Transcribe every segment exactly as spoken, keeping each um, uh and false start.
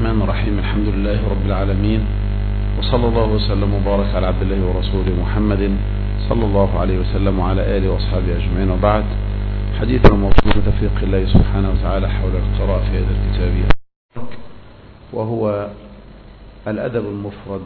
الرحمن الرحيم. الحمد لله رب العالمين، وصلى الله وسلم وبارك على عبد الله ورسوله محمد صلى الله عليه وسلم وعلى آله وأصحابه أجمعين. وبعد، حديثنا موضوع تفريق الله سبحانه وتعالى حول القراءة في هذا الكتاب، وهو الأدب المفرد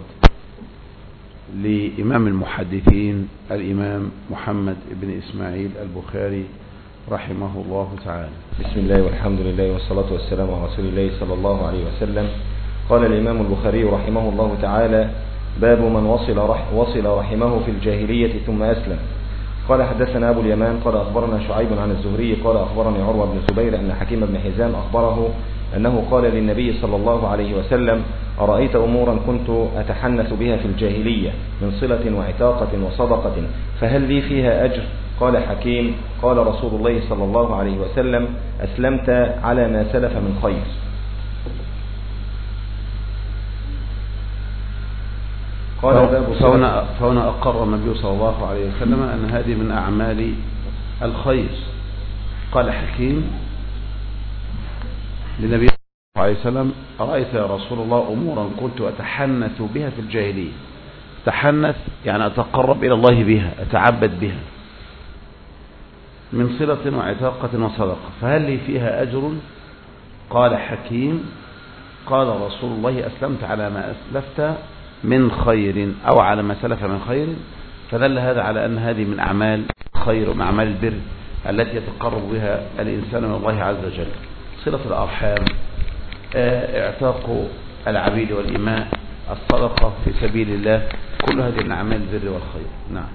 لإمام المحدثين الإمام محمد بن إسماعيل البخاري رحمه الله تعالى. بسم الله والحمد لله والصلاة والسلام على رسول الله صلى الله عليه وسلم. قال الإمام البخاري رحمه الله تعالى: باب من وصل, رح وصل رحمه في الجاهلية ثم أسلم. قال: حدثنا أبو اليمان قال أخبرنا شعيب عن الزهري قال أخبرني عروة بن الزبير أن حكيم بن حزام أخبره أنه قال للنبي صلى الله عليه وسلم: أرأيت أمورا كنت أتحنث بها في الجاهلية من صلة وعتاقة وصدقة فهل لي فيها أجر؟ قال حكيم: قال رسول الله صلى الله عليه وسلم: أسلمت على ما سلف من خير. قال فهنا, فهنا أقر النبي صلى الله عليه وسلم أن هذه من أعمال الخير. قال حكيم للنبي صلى الله عليه وسلم: أرأيت يا رسول الله أمورا كنت أتحنث بها في الجاهلية. تحنث يعني أتقرب إلى الله بها، أتعبد بها، من صلة وعتاقة وصدقة، فهل لي فيها أجر؟ قال حكيم: قال رسول الله: أسلمت على ما أسلفت من خير أو على ما سلف من خير. فدل هذا على أن هذه من أعمال خير ومن أعمال البر التي يتقرب بها الإنسان من الله عز وجل. صلة الأرحام، اعتاق العبيد والإماء، الصدقة في سبيل الله، كل هذه من أعمال البر والخير. نعم.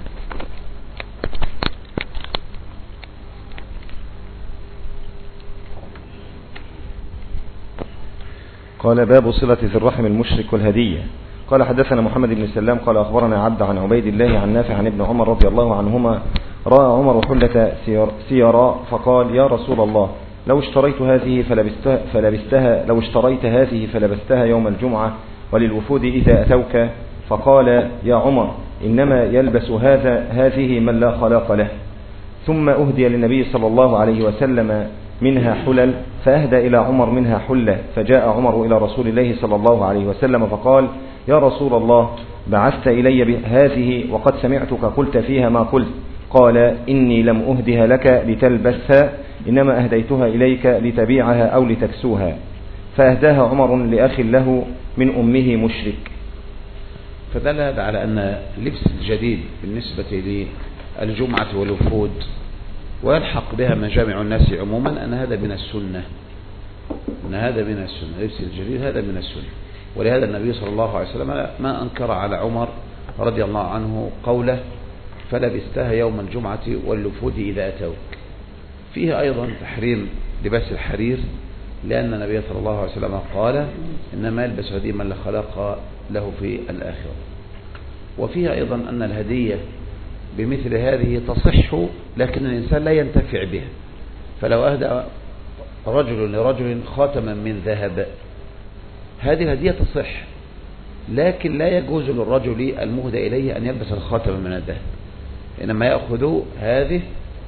قال: باب صلة ذي الرحم المشرك والهدية. قال: حدثنا محمد بن سلام قال أخبرنا عبد عن عبيد الله عن نافع عن ابن عمر رضي الله عنهما: رأى عمر حلة سيراء فقال: يا رسول الله، لو اشتريت هذه فلبستها, فلبستها لو اشتريت هذه فلبستها يوم الجمعة وللوفود إذا أتوك. فقال: يا عمر، إنما يلبس هذا هذه من لا خلاق له. ثم أهدي للنبي صلى الله عليه وسلم منها حلل، فأهدى إلى عمر منها حلة. فجاء عمر إلى رسول الله صلى الله عليه وسلم فقال: يا رسول الله، بعثت إلي بهذه وقد سمعتك قلت فيها ما قلت. قال: إني لم أهدها لك لتلبسها، إنما أهديتها إليك لتبيعها أو لتكسوها. فأهداها عمر لأخ له من أمه مشرك. فدل هذا على أن لبس الجديد بالنسبة للجمعة والوفود ويلحق بها مجامع الناس عموما أن هذا من السنة، أن هذا من السنة، لبس الجديد هذا من السنة. ولهذا النبي صلى الله عليه وسلم ما أنكر على عمر رضي الله عنه قوله: فلبستها يوم الجمعة والوفود إذا أتوك. فيه أيضا تحريم لباس الحرير، لأن النبي صلى الله عليه وسلم قال: إنما يلبس هدي من لا خلاق له في الآخرة. وفيه أيضا أن الهدية بمثل هذه تصح، لكن الإنسان لا ينتفع بها. فلو أهدى رجل لرجل خاتما من ذهب، هذه الهدية تصح، لكن لا يجوز للرجل المهدى إليه أن يلبس الخاتم من الذهب، إنما يأخذ هذه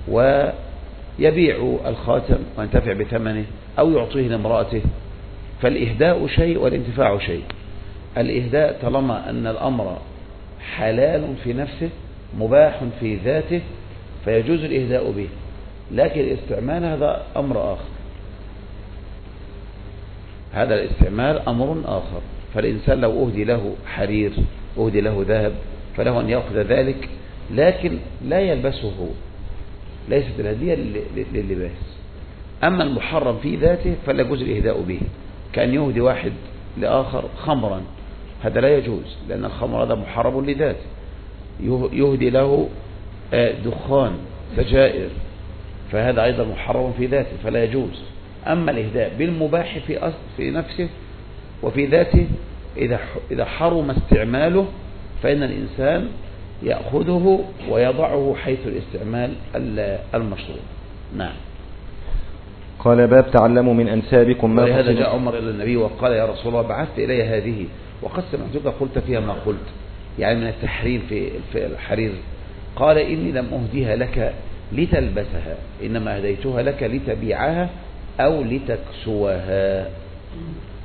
ويبيع الخاتم وينتفع بثمنه أو يعطيه لامرأته. فالإهداء شيء والانتفاع شيء. الإهداء طالما أن الأمر حلال في نفسه مباح في ذاته فيجوز الإهداء به، لكن الاستعمال هذا أمر آخر، هذا الاستعمال أمر آخر. فالإنسان لو أهدي له حرير، أهدي له ذهب، فله أن يأخذ ذلك، لكن لا يلبسه هو، ليست الهدية لللباس. أما المحرم في ذاته فلا يجوز الإهداء به، كأن يهدي واحد لآخر خمرا، هذا لا يجوز، لأن الخمر هذا محرم لذاته. يهدي له دخان سجائر، فهذا أيضا محرم في ذاته فلا يجوز. أما الإهداء بالمباح في أصل في نفسه وفي ذاته، إذا إذا حرم استعماله فإن الإنسان يأخذه ويضعه حيث الاستعمال المشروع. نعم. قال: باب تعلموا من أنسابكم ما. ولهذا جاء عمر إلى النبي وقال: يا رسول الله، بعثت إلي هذه وقد سمعتك قلت فيها ما قلت، يعني من التحريم في الحرير. قال: إني لم أهديها لك لتلبسها، إنما هديتها لك لتبيعها أو لتكسوها.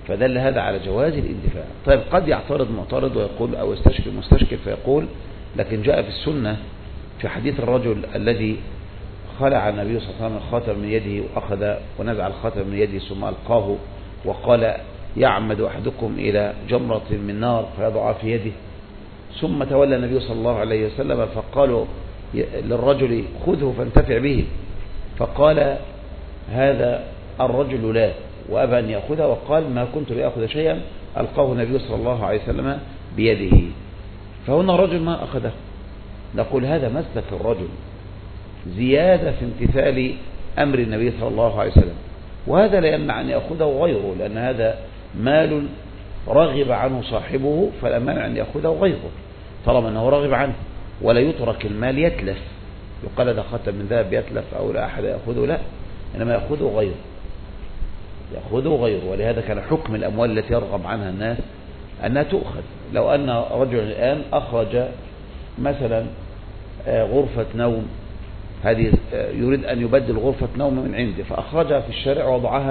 فدل هذا على جواز الانتفاع. طيب قد يعترض معترض ويقول أو يستشكل مستشكل فيقول لكن جاء في السنة في حديث الرجل الذي خلع النبي صلى الله عليه وسلم الخاتم من يده وأخذ ونزع الخاتم من يده ثم ألقاه وقال يعمد أحدكم إلى جمرة من نار فيضعها في يده، ثم تولى النبي صلى الله عليه وسلم فقالوا للرجل خذه فانتفع به، فقال هذا الرجل لا وأبى أن يأخذها وقال ما كنت لأخذ شيئا ألقاه النبي صلى الله عليه وسلم بيده. فهنا الرجل ما أخذه، نقول هذا مسلك الرجل زيادة في امتثال أمر النبي صلى الله عليه وسلم، وهذا لا يمنع أن يأخذه غيره، لأن هذا مال رغب عنه صاحبه فلا مانع أن يأخذه غيره طالما أنه رغب عنه، ولا يترك المال يتلف يقال هذا خاتم من ذهب يتلف أو لا أحد يأخذه، لا، إنما يأخذه غيره يأخذه غيره. ولهذا كان حكم الأموال التي يرغب عنها الناس أنها تؤخذ. لو أن رجل الآن أخرج مثلا غرفة نوم، هذه يريد أن يبدل غرفة نوم من عنده فأخرجها في الشارع ووضعها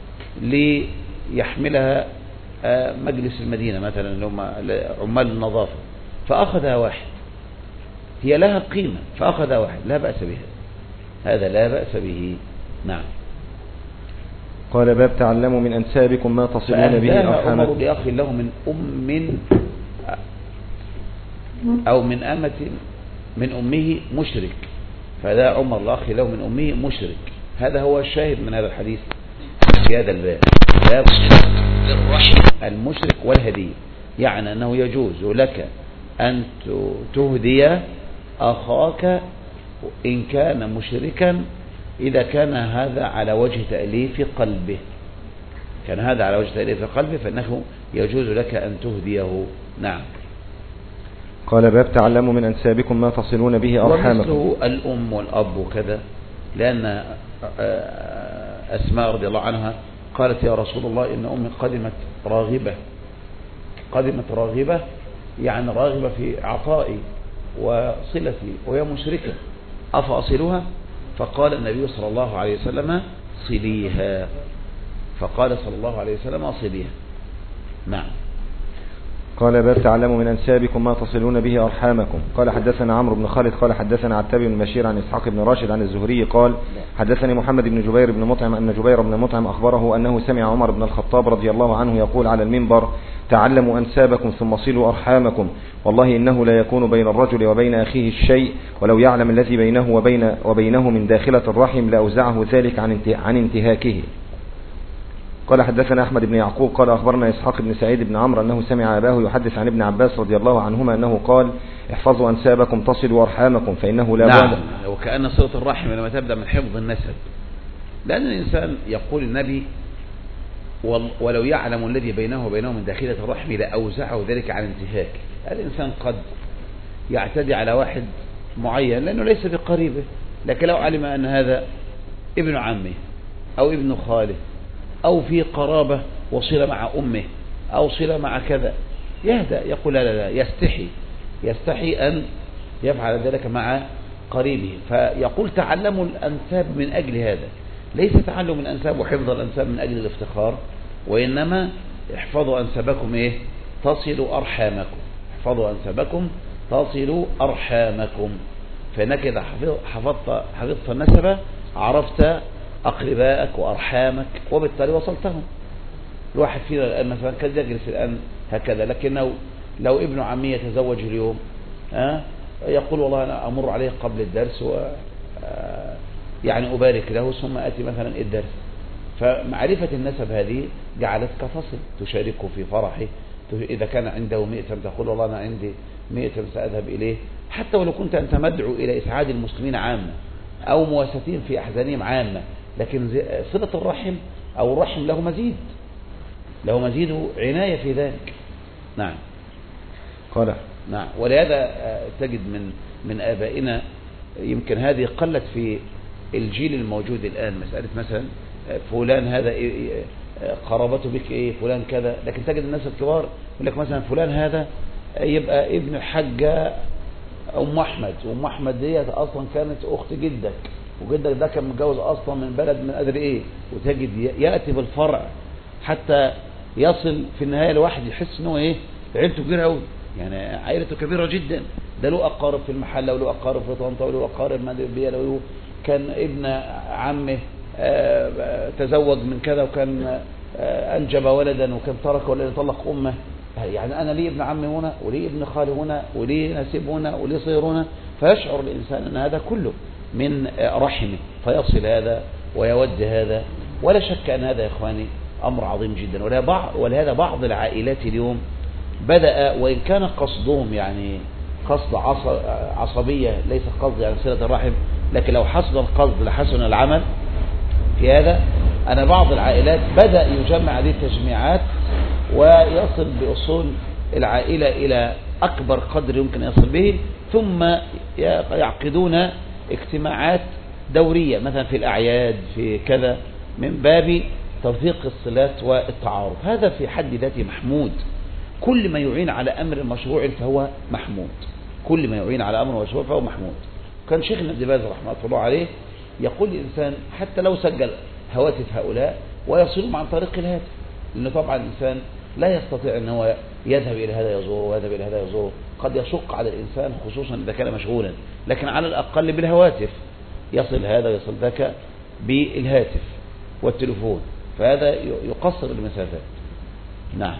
ليحملها مجلس المدينة مثلا اللي هم عمال النظافة، فأخذها واحد هي لها قيمة فأخذها واحد لا بأس بها، هذا لا بأس به. نعم. قال باب تعلموا من أنسابكم ما تصلون به أرحامكم. أمر لأخ له من أم أو من أمة من أمه مشرك، فذا عمر الأخ له من أمه مشرك. هذا هو الشاهد من هذا الحديث في هذا الباب، باب المشرك والهدية، يعني أنه يجوز لك أن تهدي أخاك إن كان مشركا إذا كان هذا على وجه تأليف قلبه، كان هذا على وجه تأليف قلبه فإنه يجوز لك أن تهديه. نعم. قال باب تعلموا من أنسابكم ما تصلون به أرحامكم. ومثله الأم والأب وكذا، لأن أسماء رضي الله عنها قالت يا رسول الله إن أمي قدمت راغبة، قدمت راغبة يعني راغبة في عطائي وصلتي وهي مشركة أفأصلها؟ فقال النبي صلى الله عليه وسلم صليها، فقال صلى الله عليه وسلم صليها. نعم. قال باب تعلموا من أنسابكم ما تصلون به أرحامكم. قال حدثنا عمرو بن خالد قال حدثنا عتاب بن بشير عن إسحاق بن راشد عن الزهري قال حدثني محمد بن جبير بن مطعم أن جبير بن مطعم أخبره أنه سمع عمر بن الخطاب رضي الله عنه يقول على المنبر تعلموا أنسابكم ثم صلوا أرحامكم، والله إنه لا يكون بين الرجل وبين أخيه الشيء ولو يعلم الذي بينه وبين وبينه من داخلة الرحم لأوزعه ذلك عن عن انتهاكه. قال حدثنا أحمد بن يعقوب قال أخبرنا إسحاق بن سعيد بن عمرو أنه سمع أباه يحدث عن ابن عباس رضي الله عنهما أنه قال احفظوا أنسابكم تصلوا أرحامكم فإنه لا نعم. بد. وكأن صلة الرحم لما تبدأ من حفظ النسب، لأن الإنسان يقول النبي ولو يعلم الذي بينه وبينه من داخلة الرحم لأوزعه ذلك عن انتهاك. الإنسان قد يعتدي على واحد معين لأنه ليس بقريبه، لكن لو علم أن هذا ابن عمه أو ابن خاله أو في قرابة وصلة مع أمه أو صلة مع كذا يهدأ يقول لا لا لا، يستحي يستحي أن يفعل ذلك مع قريبه، فيقول تعلموا الأنساب من أجل هذا، ليس تعلم الأنساب وحفظ الأنساب من أجل الافتخار، وإنما احفظوا أنسابكم إيه؟ تصلوا أرحامكم، احفظوا أنسابكم تصلوا أرحامكم، فإنك إذا حفظت حفظت النسبة عرفت أقربائك وأرحامك وبالتالي وصلتهم. الواحد فينا الآن مثلا كان يجلس الآن هكذا، لكنه لو ابن عمي يتزوج اليوم أه؟ يقول والله أنا أمر عليه قبل الدرس و يعني أبارك له ثم أتي مثلا الدرس، فمعرفة النسب هذه جعلتك تصل تشاركه في فرحه، إذا كان عنده مئتم تقول والله أنا عندي مئتم سأذهب إليه، حتى ولو كنت أنت مدعو إلى إسعاد المسلمين عامة أو مواساتين في أحزانهم عامة، لكن صلة الرحم أو الرحم له مزيد له مزيد عناية في ذلك. نعم. قال نعم. ولهذا تجد من من آبائنا يمكن هذه قلت في الجيل الموجود الآن، مسألة مثلا فلان هذا قرابته بك إيه فلان كذا، لكن تجد الناس الكبار يقول لك مثلا فلان هذا يبقى ابن الحاجة أم أحمد، وأم أحمد دي أصلا كانت أخت جدك، وجدك ده كان متجوز أصلا من بلد من أدري إيه، وتجد يأتي بالفرع حتى يصل في النهاية الواحد يحس انه ايه عيلته كبيرة قوي، يعني عائلته كبيرة جدا، ده له أقارب في المحلة وله أقارب في طنطا وله أقارب مدربية، له كان ابن عمه تزوج من كذا وكان أنجب ولدا وكان ترك ولدا طلق أمه، يعني أنا لي ابن عمي هنا ولي ابن خالي هنا ولي نسيب هنا ولي صير هنا، فيشعر الإنسان أن هذا كله من رحمه فيصل هذا ويود هذا. ولا شك أن هذا يا إخواني أمر عظيم جدا. ولهذا بعض العائلات اليوم بدأ وإن كان قصدهم يعني قصد عصبية ليس قصد يعني صلة الرحم، لكن لو حسن القصد لحسن العمل في هذا. أنا بعض العائلات بدأ يجمع هذه التجميعات ويصل بأصول العائلة إلى أكبر قدر يمكن يصل به، ثم يعقدون اجتماعات دورية مثلا في الأعياد في كذا من باب توثيق الصلات والتعارف. هذا في حد ذاته محمود. كل ما يعين على أمر مشروع فهو محمود، كل ما يعين على أمر مشروع فهو محمود. كان شيخنا ابن باز رحمه الله عليه يقول الإنسان حتى لو سجل هواتف هؤلاء ويصلهم عن طريق الهاتف، لأنه طبعا الإنسان لا يستطيع أن هو يذهب إلى هذا يزوره ويذهب إلى هذا يزوره، قد يشق على الإنسان خصوصا إذا كان مشغولا، لكن على الأقل بالهواتف يصل هذا ويصل ذاك بالهاتف والتلفون، فهذا يقصر المسافات. نعم.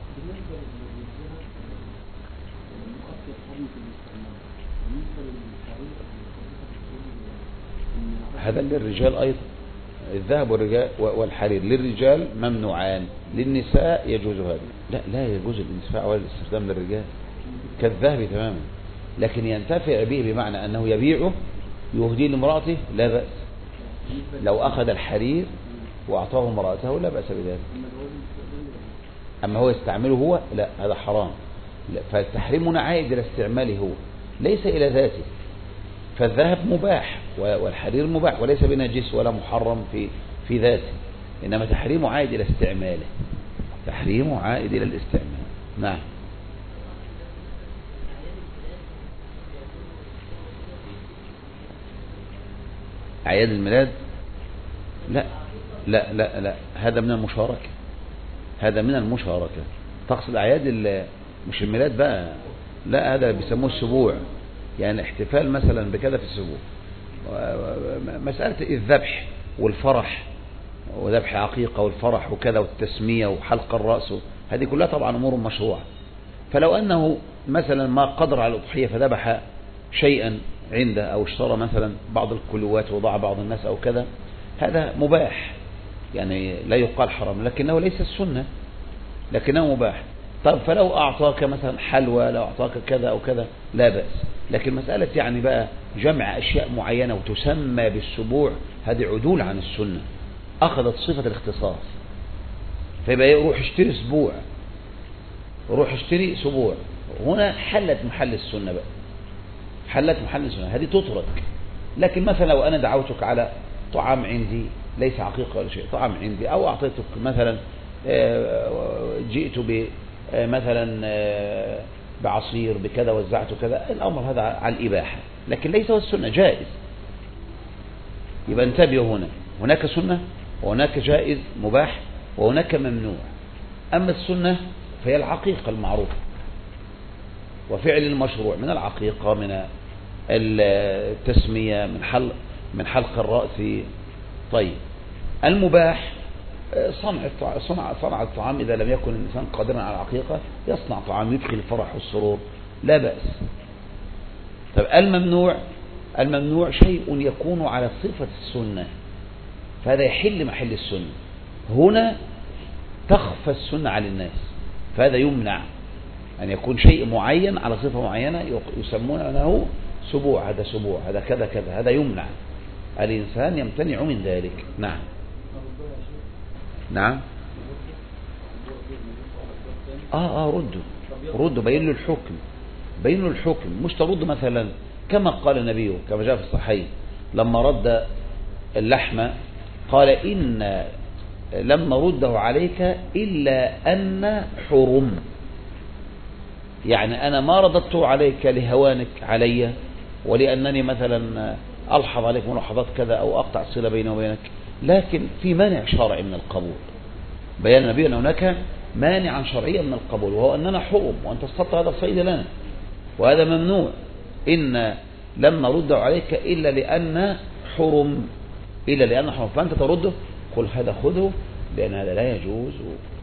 هذا للرجال أيضا، الذهب والرجال والحرير للرجال ممنوعان، للنساء يجوز هذا. لا لا يجوز الانتفاع ولا الاستخدام للرجال كالذهب تماما، لكن ينتفع به بمعنى أنه يبيعه يهديه لامرأته لا بأس. لو أخذ الحرير وأعطاه امرأته لا بأس بذلك. أما هو يستعمله هو لا، هذا حرام. فالتحريم هنا عائد إلى استعماله هو ليس إلى ذاته. فالذهب مباح والحرير مباح وليس بنجس ولا محرم في في ذاته، إنما تحريمه عائد إلى استعماله، تحريمه عائد إلى الاستعمال. نعم. أعياد الميلاد لا لا لا لا هذا من المشاركة، هذا من المشاركة. تقصد أعياد مش الميلاد بقى، لا هذا بيسموه السبوع، يعني احتفال مثلا بكذا في السبوع. مسألة الذبح والفرح وذبح عقيقة والفرح وكذا والتسمية وحلق الرأس، هذه كلها طبعا أمور مشروعة. فلو أنه مثلا ما قدر على الأضحية فذبح شيئا عنده أو اشترى مثلا بعض الكلوات وضع بعض الناس أو كذا، هذا مباح، يعني لا يقال حرام لكنه ليس السنة، لكنه مباح. طب فلو أعطاك مثلا حلوى، لو أعطاك كذا أو كذا لا بأس. لكن مسألة يعني بقى جمع أشياء معينة وتسمى بالسبوع، هذه عدول عن السنة، أخذت صفة الاختصاص. فيبقى يروح اشتري اسبوع، روح اشتري سبوع، هنا حلت محل السنة بقى، حلت محل السنة، هذه تترك. لكن مثلا لو أنا دعوتك على طعام عندي ليس عقيقة ولا شيء، طعام عندي، أو أعطيتك مثلا جئت ب مثلا بعصير بكذا وزعته كذا، الأمر هذا على الإباحة، لكن ليس هو السنة، جائز. يبقى انتبهوا، هنا هناك سنة وهناك جائز مباح وهناك ممنوع. أما السنة فهي العقيقة المعروفة وفعل المشروع من العقيقة، من التسمية، من حلق من حلق الرأس. طيب المباح صنع صنع صنع الطعام، إذا لم يكن الإنسان قادرا على العقيقة يصنع طعام يدخل الفرح والسرور لا بأس. طب الممنوع، الممنوع شيء يكون على صفة السنة، فهذا يحل محل السنة. هنا تخفى السنة على الناس، فهذا يمنع أن يكون شيء معين على صفة معينة يسمونه سبوع، هذا سبوع، هذا كذا كذا، هذا يمنع، الإنسان يمتنع من ذلك. نعم نعم آه آه ردوا ردوا بين له الحكم، بين له الحكم، مش ترد مثلا كما قال النبي كما جاء في الصحيح لما رد اللحم قال إن لم نرده عليك إلا أن حرم، يعني أنا ما رددته عليك لهوانك علي ولأنني مثلا ألحظ عليك ملاحظات كذا أو أقطع الصلة بيني وبينك، لكن في مانع شرعي من القبول. بيان النبي أن هناك مانعا شرعيا من القبول، وهو أننا حرم وأنت اصطدت هذا الصيد لنا وهذا ممنوع، إن لم نرد عليك إلا لأن حرم إلا لأن حرم، فأنت ترده قل هذا خذه لأن هذا لا يجوز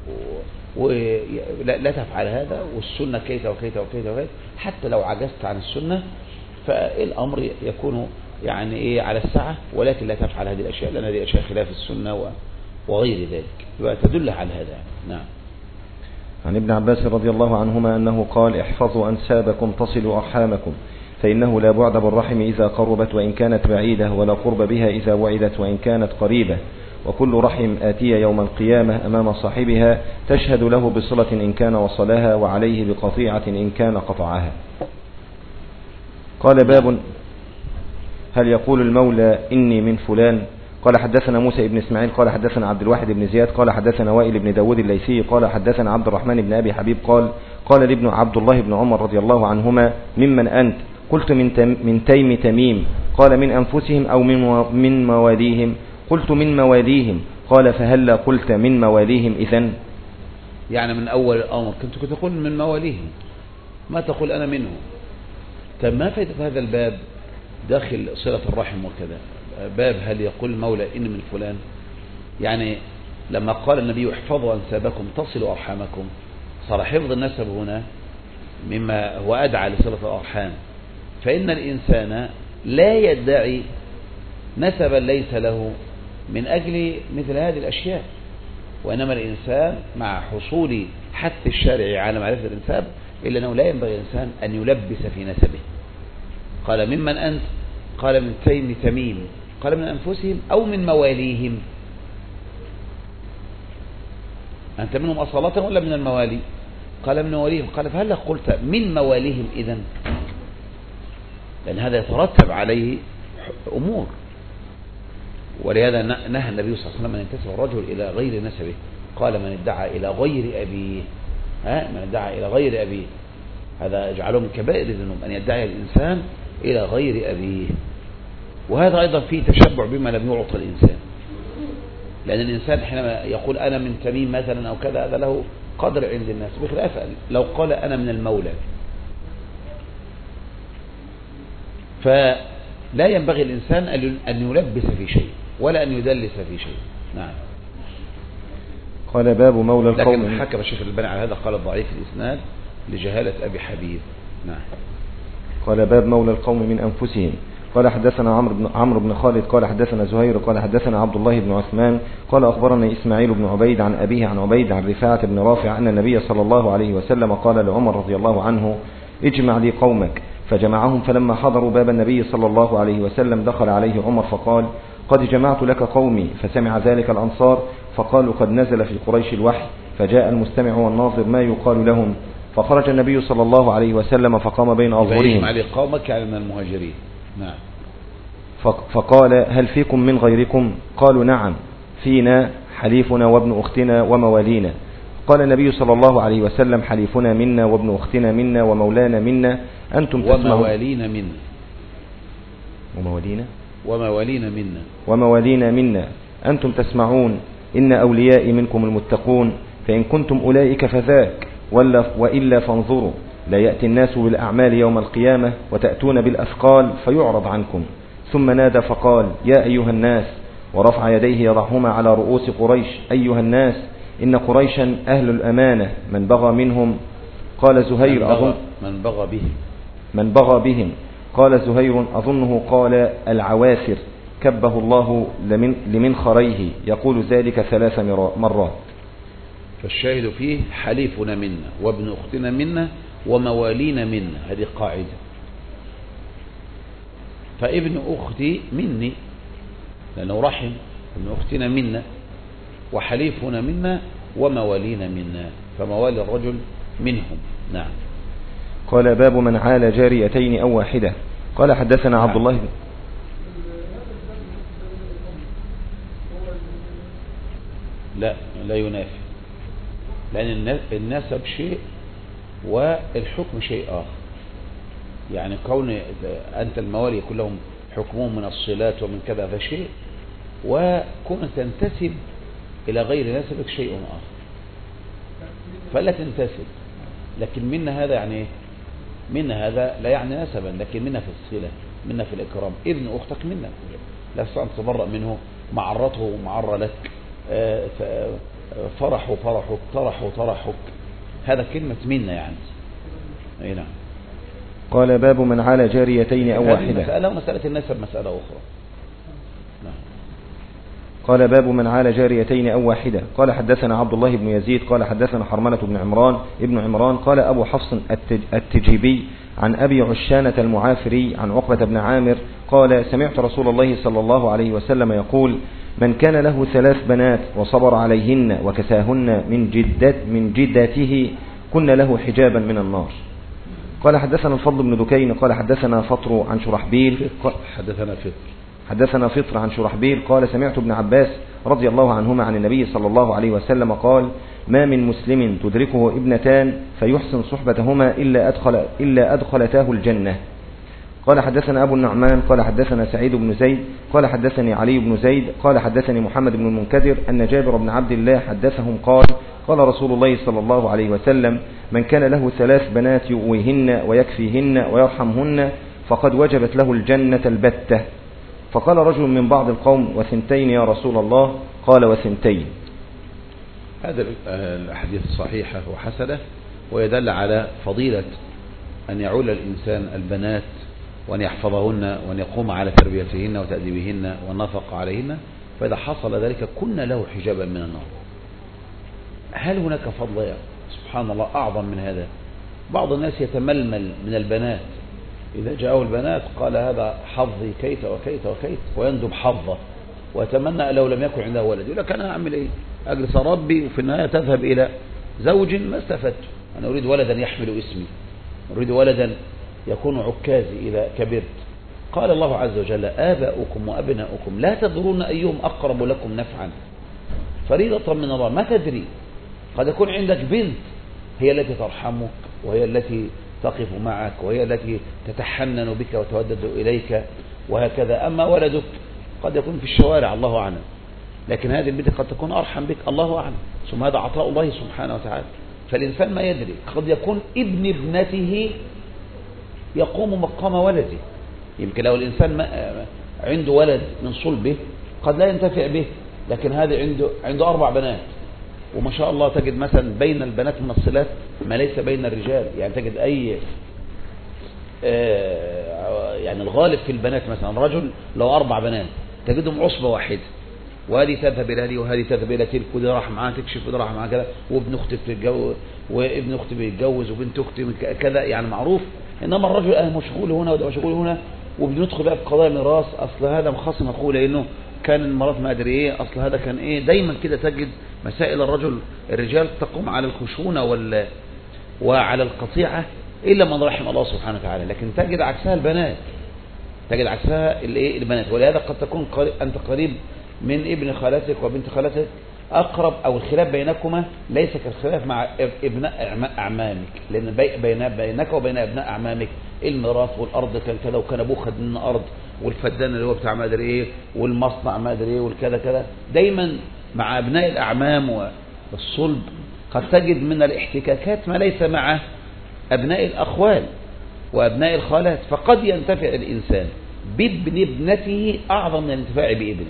ولا لا تفعل هذا، والسنة كيت وكيت وكيت وكيت، حتى لو عجزت عن السنة فالأمر يكون يعني إيه على السعة، ولكن لا تفعل هذه الأشياء لأن هذه أشياء خلاف السنة وغير ذلك، وتدل على هذا. نعم. عن ابن عباس رضي الله عنهما أنه قال احفظوا أنسابكم تصلوا أرحامكم، فإنه لا بعد بالرحم إذا قربت وإن كانت بعيدة، ولا قرب بها إذا وعدت وإن كانت قريبة، وكل رحم آتية يوم القيامة أمام صاحبها تشهد له بصلة إن كان وصلها، وعليه بقطيعة إن كان قطعها. قال باب هل يقول المولى إني من فلان؟ قال حدثنا موسى بن إسماعيل قال حدثنا عبد الواحد بن زياد قال حدثنا وائل بن داود الليثي قال حدثنا عبد الرحمن بن أبي حبيب قال قال لابن عبد الله بن عمر رضي الله عنهما ممن أنت؟ قلت من, تم من تيم تميم. قال من أنفسهم أو من, من مواليهم؟ قلت من مواليهم. قال فهلا قلت من مواليهم إذن؟ يعني من أول الأمر كنت كنت تقول من مواليهم، ما تقول أنا منه. طب ما فائدة هذا الباب داخل صلة الرحم وكذا؟ باب هل يقول المولى إن من فلان، يعني لما قال النبي احفظوا أنسابكم تصلوا أرحامكم، صار حفظ النسب هنا مما هو أدعى لصلة الأرحام، فإن الإنسان لا يدعي نسبا ليس له من أجل مثل هذه الأشياء، وإنما الإنسان مع حصول حث الشارع على معرفة الإنساب إلا أنه لا ينبغي الإنسان أن يلبس في نسبه. قال ممن أنت؟ قال من تيم تميم. قال من أنفسهم أو من مواليهم؟ أنت منهم أصالة ولا من الموالي؟ قال من مواليهم. قال فهل قلت من مواليهم إذن؟ لأن هذا يترتب عليه أمور، ولهذا نهى النبي صلى الله عليه وسلم أن ينتسب الرجل إلى غير نسبه، قال من ادعى إلى غير أبيه، ها من ادعى إلى غير أبيه، هذا يجعله من كبائر الذنوب أن يدعي الإنسان إلى غير أبيه، وهذا أيضا فيه تشبع بما لم يعطى الإنسان، لأن الإنسان حينما يقول أنا من تميم مثلا أو كذا هذا له قدر عند الناس، بخلاف لو قال أنا من المولى. فلا ينبغي الإنسان أن يلبس في شيء ولا أن يدلس في شيء. نعم. قال باب مولى القوم. لكن حكم الشيخ الألباني على هذا قال ضعيف الإسناد لجهالة أبي حبيب. نعم. قال باب مولى القوم من أنفسهم. قال حدثنا عمرو بن عمرو بن خالد قال حدثنا زهير قال حدثنا عبد الله بن عثمان قال أخبرنا إسماعيل بن عبيد عن أبيه عن عبيد عن رفاعة بن رافع أن النبي صلى الله عليه وسلم قال لعمر رضي الله عنه اجمع لي قومك، فجمعهم، فلما حضروا باب النبي صلى الله عليه وسلم دخل عليه عمر فقال قد جمعت لك قومي، فسمع ذلك الأنصار فقالوا قد نزل في قريش الوحي، فجاء المستمع والناظر ما يقال لهم، فخرج النبي صلى الله عليه وسلم فقام بين أظهرهم. اجمع لي قومك على من المهاجرين. نعم. فقال هل فيكم من غيركم؟ قالوا نعم، فينا حليفنا وابن أختنا وموالينا. قال النبي صلى الله عليه وسلم حليفنا منا وابن أختنا منا ومولانا منا أنتم تسمعون. وموالينا منا. وموالينا وموالينا منا وموالينا منا أنتم تسمعون إن أوليائي منكم المتقون، فإن كنتم أولئك فذاك، وإلا فانظروا لا يأتي الناس بالأعمال يوم القيامة وتأتون بالأثقال فيعرض عنكم. ثم نادى فقال يا أيها الناس، ورفع يديه يضعهما على رؤوس قريش، أيها الناس إن قريشا أهل الأمانة، من بغى منهم. قال زهير من بغى, أظن من بغى بهم من بغى بهم قال زهير أظنه قال العواسر، كبه الله لمن لمنخريه، يقول ذلك ثلاث مرات. فالشاهد فيه حليفنا منا وابن أختنا منا وموالينا منا، هذه قاعدة. فابن أختي مني لأنه رحم، ابن أختنا منا، وحليفنا منا وموالينا منا، فموالي الرجل منهم. نعم. قال باب من عال جاريتين أو واحدة. قال حدثنا نعم. عبد الله بن لا لا ينافي، لأن النسب شيء والحكم شيء آخر. يعني كون أنت الموالي كلهم حكمهم من الصلات ومن كذا هذا شيء، وكون تنتسب إلى غير نسبك شيء آخر. فلا تنتسب. لكن منا هذا يعني ايه؟ منا هذا لا يعني نسبا، لكن منا في الصلة، منا في الإكرام. ابن أختك منا لا تستطيع أن تتبرأ منه، معرته معر لك، فرح فرحك، طرح طرحك، هذا كلمة منا يعني. أي نعم. قال باب من على جاريتين أو واحدة. مسألة ومسألة النسب مسألة أخرى. نعم. قال باب من على جاريتين أو واحدة. قال حدثنا عبد الله بن يزيد قال حدثنا حرملة بن عمران ابن عمران قال أبو حفص التجيبي عن أبي عشانة المعافري عن عقبة بن عامر قال سمعت رسول الله صلى الله عليه وسلم يقول من كان له ثلاث بنات وصبر عليهن وكساهن من جدت من جدته كن له حجابا من النار. قال حدثنا الفضل بن دكين قال حدثنا فطر عن شرحبيل حدثنا فطر حدثنا فطر عن شرحبيل قال سمعت ابن عباس رضي الله عنهما عن النبي صلى الله عليه وسلم قال ما من مسلم تدركه ابنتان فيحسن صحبتهما إلا أدخل إلا أدخلتاه الجنة. قال حدثنا أبو النعمان قال حدثنا سعيد بن زيد قال حدثني علي بن زيد قال حدثني محمد بن المنكدر أن جابر بن عبد الله حدثهم قال قال رسول الله صلى الله عليه وسلم من كان له ثلاث بنات يؤويهن ويكفيهن ويرحمهن فقد وجبت له الجنة البتة. فقال رجل من بعض القوم وثنتين يا رسول الله قال وثنتين. هذا الأحاديث صحيحة وحسنة ويدل على فضيلة أن يعول الإنسان البنات وأن يحفظهن وأن يقوم على تربيتهن وتأديبهن والنفقة عليهن، فإذا حصل ذلك كن له حجابا من النار. هل هناك فضل يا سبحان الله أعظم من هذا؟ بعض الناس يتململ من البنات، إذا جاءوا البنات قال هذا حظي كيت وكيت وكيت ويندب حظه ويتمنى لو لم يكن عنده ولد. يقول لك أنا أعمل إيه؟ أجلس ربي وفي النهاية تذهب إلى زوج ما استفدت. أنا أريد ولدا يحمل اسمي، أريد ولدا يكون عكازي إذا كبرت. قال الله عز وجل آباؤكم وأبناؤكم لا تدرون أيهم أقرب لكم نفعا فريضة من الله. ما تدري، قد يكون عندك بنت هي التي ترحمك وهي التي تقف معك وهي التي تتحنن بك وتودد إليك وهكذا. أما ولدك قد يكون في الشوارع الله أعلم، لكن هذه البنت قد تكون أرحم بك الله أعلم. ثم هذا عطاء الله سبحانه وتعالى. فالإنسان ما يدري، قد يكون ابن ابنته يقوم مقام ولده. يمكن لو الإنسان ما عنده ولد من صلبه قد لا ينتفع به، لكن هذا عنده عنده أربع بنات وما شاء الله تجد مثلا بين البنات من الصلات ما ليس بين الرجال. يعني تجد أي يعني الغالب في البنات مثلا رجل لو أربع بنات تجدهم عصبة واحدة، وهذه تذهب إلى هذه وهذه تذهب إلى تلك، ودي راح معاها تكشف ودي راح معاها كذا، وابن أختي بتتجوز وابن أختي بيتجوز وبنت أختي كذا، يعني معروف. إنما الرجل أه مشغول هنا وده مشغول هنا، وبندخل بقى في قضايا ميراث، أصل هذا مخاصم أخوه لأنه كان المرات ما أدري إيه، أصل هذا كان إيه. دايما كده تجد مسائل الرجل الرجال تقوم على الخشونة وال وعلى القطيعة إلا من رحم الله سبحانه وتعالى، لكن تجد عكسها البنات، تجد عكسها الايه البنات. ولهذا قد تكون قريب أنت قريب من ابن خالتك وبنت خالتك أقرب، أو الخلاف بينكما ليس كالخلاف مع ابناء أعمامك، لأن بين بينك وبين ابناء أعمامك الميراث والأرض كان كذا، وكان أبوه خد لنا أرض، والفدان اللي هو بتاع ما أدري إيه، والمصنع ما أدري إيه، والكذا كذا. دايما مع أبناء الأعمام والصلب قد تجد من الاحتكاكات ما ليس مع أبناء الأخوال وأبناء الخالات، فقد ينتفع الإنسان بابن ابنته أعظم من الانتفاع بابنه.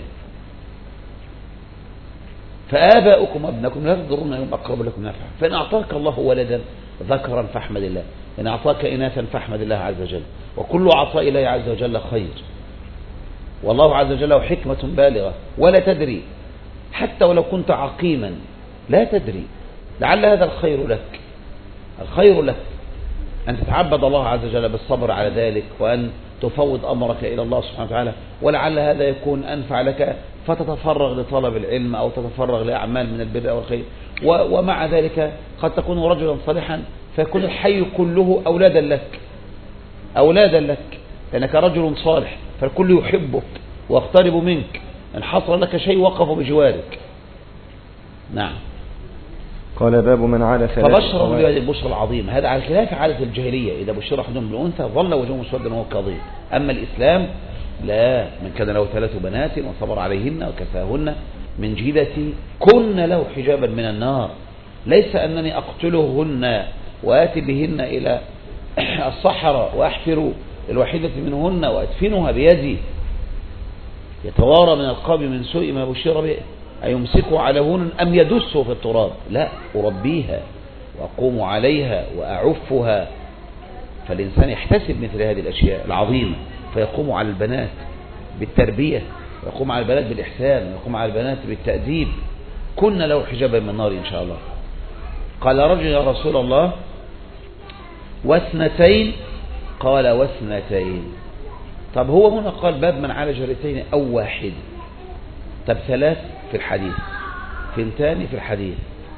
فآباؤكم وابنكم لا تضرون يوم أقرب لكم نفعا. فإن أعطاك الله ولدا ذكرا فاحمد الله، إن أعطاك إناثا فاحمد الله عز وجل، وكل عطاء الله عز وجل خير، والله عز وجل له حكمة بالغة. ولا تدري حتى ولو كنت عقيما لا تدري، لعل هذا الخير لك، الخير لك أن تتعبد الله عز وجل بالصبر على ذلك، وأن تفوض أمرك إلى الله سبحانه وتعالى، ولعل هذا يكون أنفع لك فتتفرغ لطلب العلم أو تتفرغ لأعمال من البر والخير. ومع ذلك قد تكون رجلا صالحا فيكون الحي كله أولادا لك، أولادا لك لأنك رجل صالح، فالكل يحبك ويقترب منك، إن حصل لك شيء وقفوا بجوارك. نعم. قال باب من عال ثلاث فبشر بهذه البشرى العظيمة. هذا على خلاف عادة الجاهلية، إذا بشر أحدهم بالأنثى ظل وجهه مسودا وهو كظيم. أما الإسلام لا، من كان له ثلاث بنات وصبر عليهن وكساهن من جهدتي كن له حجابا من النار. ليس أنني أقتلهن وآتي بهن إلى الصحراء وأحفر الوحيدة منهن وأدفنها بيدي يتوارى من القوم من سوء ما بشر به أيمسكه على هون أم يدسه في التراب. لا، أربيها وأقوم عليها وأعفها. فالإنسان يحتسب مثل هذه الأشياء العظيمة، فيقوم على البنات بالتربية، ويقوم على البنات بالإحسان، ويقوم على البنات بالتأديب. كنا له حجابا من النار إن شاء الله. قال رجل يا رسول الله واثنتين؟ قال واثنتين. طب هو هنا قال باب من على جاريتين أو واحد. طب ثلاث في الحديث، ثنتان في الحديث،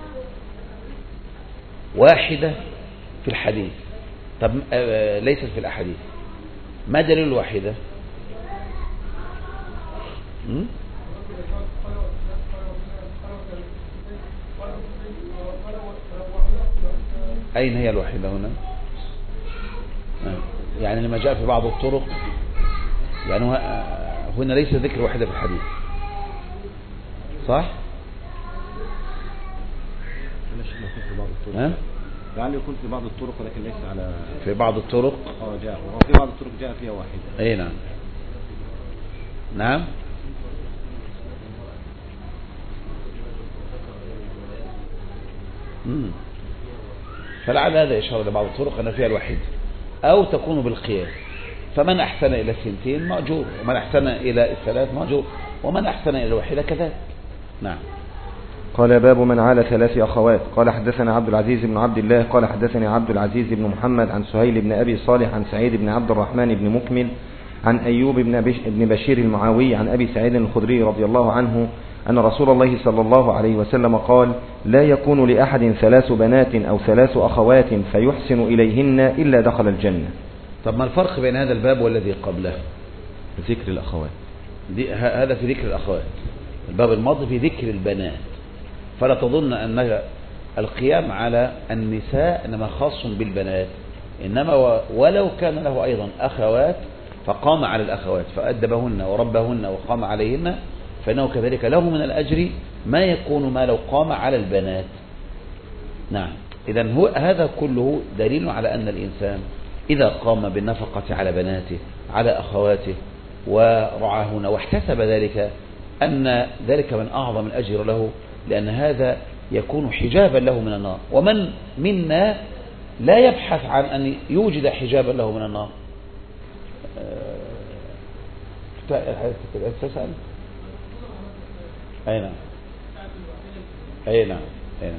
واحدة في الحديث. طب آه ليست في الأحاديث. ما دليل الواحدة؟ م? أين هي الواحدة هنا؟ آه. يعني لما جاء في بعض الطرق، يعني هنا ليس ذكر واحدة في الحديث، صح؟ في بعض الطرق. ها؟ يعني يكون في بعض الطرق ولكن ليس على في بعض الطرق. اه جاء، وفي بعض الطرق جاء فيها واحدة. اي نعم. نعم. امم فلعل هذا إشارة لبعض الطرق أن فيها الوحيد، أو تكون بالقياس. فمن أحسن إلى الثنتين مأجور، ومن أحسن إلى الثلاث مأجور، ومن أحسن إلى الواحدة كذلك. نعم. قال باب من عال ثلاث أخوات. قال حدثنا عبد العزيز بن عبد الله قال حدثني عبد العزيز بن محمد عن سهيل بن أبي صالح عن سعيد بن عبد الرحمن بن مكمل عن أيوب بن بشير المعاوي عن أبي سعيد الخدري رضي الله عنه أن رسول الله صلى الله عليه وسلم قال لا يكون لأحد ثلاث بنات أو ثلاث أخوات فيحسن إليهن إلا دخل الجنة. طب ما الفرق بين هذا الباب والذي قبله؟ ذكر الأخوات. هذا في ذكر الأخوات، الباب الماضي في ذكر البنات. فلا تظن أن القيام على النساء إنما خاص بالبنات، إنما ولو كان له أيضا أخوات فقام على الأخوات فأدبهن وربهن وقام عليهن، فإنه كذلك له من الأجر ما يكون ما لو قام على البنات. نعم. إذن هو هذا كله دليل على أن الإنسان إذا قام بالنفقة على بناته على أخواته ورعاهن واحتسب ذلك أن ذلك من أعظم الأجر له، لأن هذا يكون حجابا له من النار. ومن منا لا يبحث عن أن يوجد حجابا له من النار؟ تسأل أين أين أين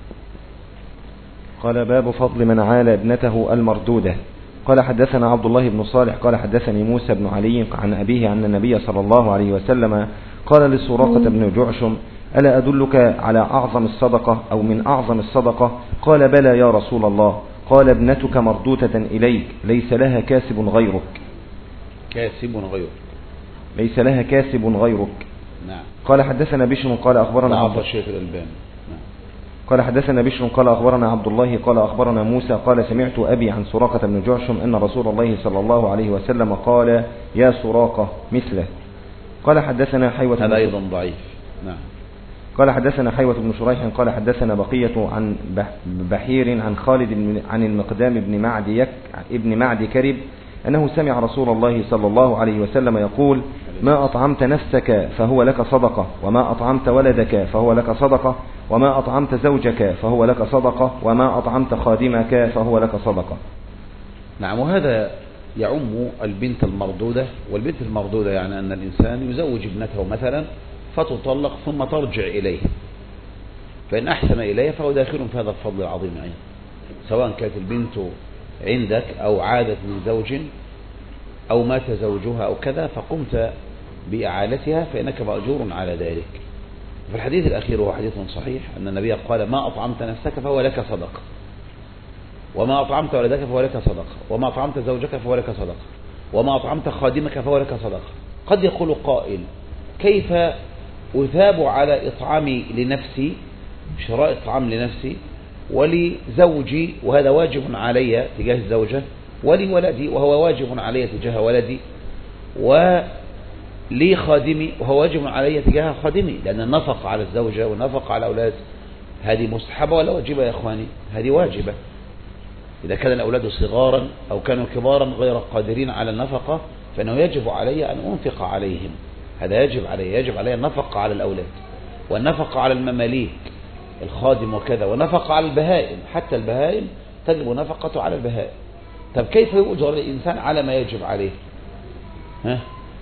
قال باب فضل من عال ابنته المردودة. قال حدثنا عبد الله بن صالح قال حدثني موسى بن علي عن أبيه عن النبي صلى الله عليه وسلم قال لسراقة بن جعشم ألا أدلك على أعظم الصدقة أو من أعظم الصدقة؟ قال بلى يا رسول الله. قال ابنتك مردودة إليك ليس لها كاسب غيرك. كاسب غيرك ليس لها كاسب غيرك. نعم. قال حدثنا بشر قال أخبرنا عبد الشيخ الألباني. نعم. قال حدثنا بشر قال أخبرنا عبد الله قال أخبرنا موسى قال سمعت أبي عن سراقة بن جعشم أن رسول الله صلى الله عليه وسلم قال يا سراقة مثله. قال حدثنا حيوة هذا أيضا ضعيف. نعم. قال حدثنا حيوة بن شريح قال حدثنا بقية عن بحير عن خالد عن المقدام بن معد يك ابن معد كرب أنه سمع رسول الله صلى الله عليه وسلم يقول ما أطعمت نفسك فهو لك صدقة، وما أطعمت ولدك فهو لك صدقة، وما أطعمت زوجك فهو لك صدقة، وما أطعمت خادمك فهو لك صدقة. نعم. وهذا يعم البنت المردودة. والبنت المردودة يعني أن الإنسان يزوج ابنته مثلا فتطلق ثم ترجع إليه، فإن أحسن إليه فهو داخل في هذا الفضل العظيم أيضا، سواء كانت البنت عندك أو عادت من زوج أو مات زوجها أو كذا فقمت بإعالتها فإنك مأجور على ذلك. في الحديث الأخير هو حديث صحيح أن النبي قال ما أطعمت نفسك فهو لك صدقة، وما أطعمت ولدك فهو لك صدقة، وما أطعمت زوجك فهو لك صدقة، وما أطعمت خادمك فهو لك صدقة. قد يقول قائل كيف أثاب على إطعامي لنفسي، شراء إطعام لنفسي ولزوجي وهذا واجب علي تجاه الزوجة، ولولدي وهو واجب علي تجاه ولدي، ولي خادمي وهو واجب علي تجاه خادمي، لأن النفق على الزوجة والنفق على الأولاد هذه مستحبة ولا واجبة يا إخواني؟ هذه واجبة. إذا كان الأولاد صغارا أو كانوا كبارا غير قادرين على النفقة فإنه يجب علي أن أنفق عليهم. هذا يجب علي يجب علي النفقة على الأولاد، والنفقة على المماليك الخادم وكذا، ونفقة على البهائم، حتى البهائم تجب نفقته على البهائم. طب كيف يؤجر الإنسان على ما يجب عليه؟ ها؟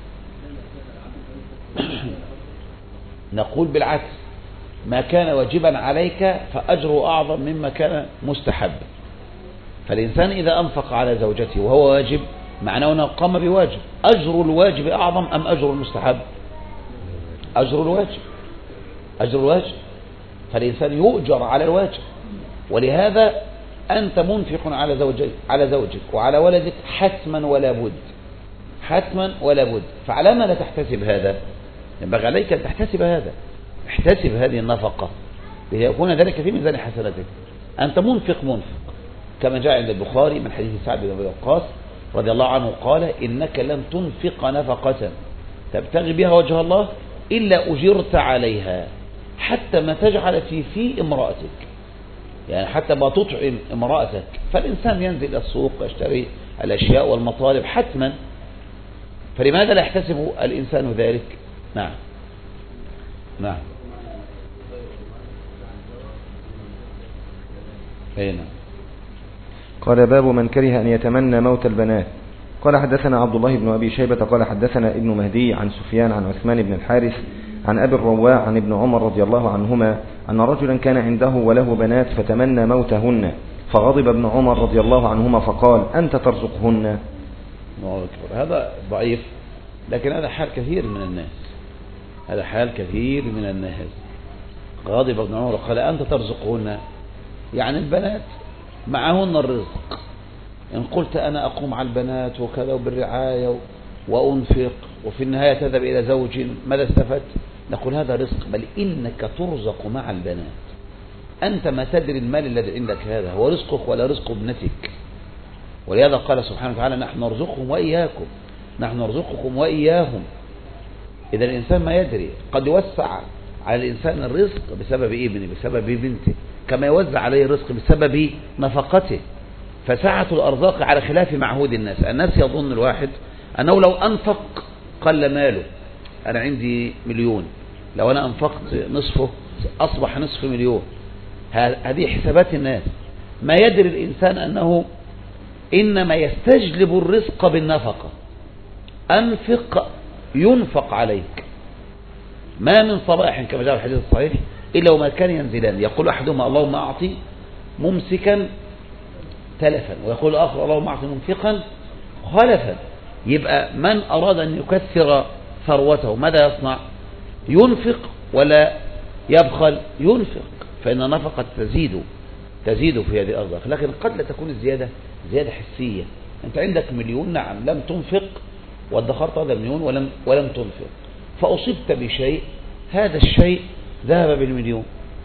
نقول بالعكس، ما كان واجبا عليك فأجره أعظم مما كان مستحب. فالإنسان إذا أنفق على زوجته وهو واجب معناه أنه قام بواجب، أجر الواجب أعظم أم أجر المستحب؟ أجر الواجب، أجر الواجب. فالإنسان يؤجر على الواجب. ولهذا أنت منفق على زوجك على زوجك وعلى ولدك حتما ولا بد، حتما ولا بد. فعلى ما لا تحتسب هذا؟ ينبغي عليك أن تحتسب هذا، احتسب هذه النفقة ليكون ذلك في ميزان حسناتك. أنت منفق منفق، كما جاء عند البخاري من حديث سعد بن أبي وقاص رضي الله عنه قال: إنك لن تنفق نفقة تبتغي بها وجه الله إلا أجرت عليها حتى ما تجعل في في امرأتك، يعني حتى ما تطعم امرأتك. فالإنسان ينزل إلى السوق ويشتري الأشياء والمطالب حتما، فلماذا لا يحتسب الإنسان ذلك؟ نعم نعم أين قال: باب من كره أن يتمنى موت البنات. قال: حدثنا عبد الله بن أبي شيبة قال: حدثنا ابن مهدي عن سفيان عن عثمان بن الحارث عن أبي الرواع عن ابن عمر رضي الله عنهما أن رجلا كان عنده وله بنات فتمنى موتهن، فغضب ابن عمر رضي الله عنهما فقال: أنت ترزقهن. هذا ضعيف، لكن هذا حال كثير من الناس، هذا حال كثير من الناس. غضب ابن عمر قال: أنت ترزقهن، يعني البنات معهن الرزق. إن قلت أنا أقوم على البنات وكذا وبالرعاية وأنفق وفي النهاية تذهب إلى زوج، ماذا استفدت؟ نقول هذا رزق، بل إنك ترزق مع البنات. أنت ما تدري المال الذي عندك هذا هو رزقك ولا رزق ابنتك. ولهذا قال سبحانه وتعالى: نحن نرزقهم وإياكم، نحن نرزقكم وإياهم. إذا الإنسان ما يدري، قد يوسع على الإنسان الرزق بسبب ابنه بسبب بنته، كما يوزع عليه الرزق بسبب نفقته. فسعة الأرزاق على خلاف معهود الناس. الناس يظن الواحد أنه لو أنفق قل ماله. أنا عندي مليون، لو أنا أنفقت نصفه أصبح نصف مليون. هذه حسابات الناس. ما يدري الإنسان أنه إنما يستجلب الرزق بالنفقة. أنفق ينفق عليك. ما من صباح كما جاء في الحديث الصحيح إلا وما كان ينزلان، يقول أحدهما: اللهم أعطي ممسكا تلفا، ويقول الآخر: اللهم أعطي منفقا خلفا. يبقى من أراد أن يكثر ثروته ماذا يصنع؟ ينفق ولا يبخل؟ ينفق، فإن نفقة تزيد تزيد في هذه الأرزاق. لكن قد لا تكون الزيادة زيادة حسية. أنت عندك مليون، نعم، لم تنفق وادخرت هذا المليون ولم ولم تنفق، فأصبت بشيء، هذا الشيء ذهب بالمليون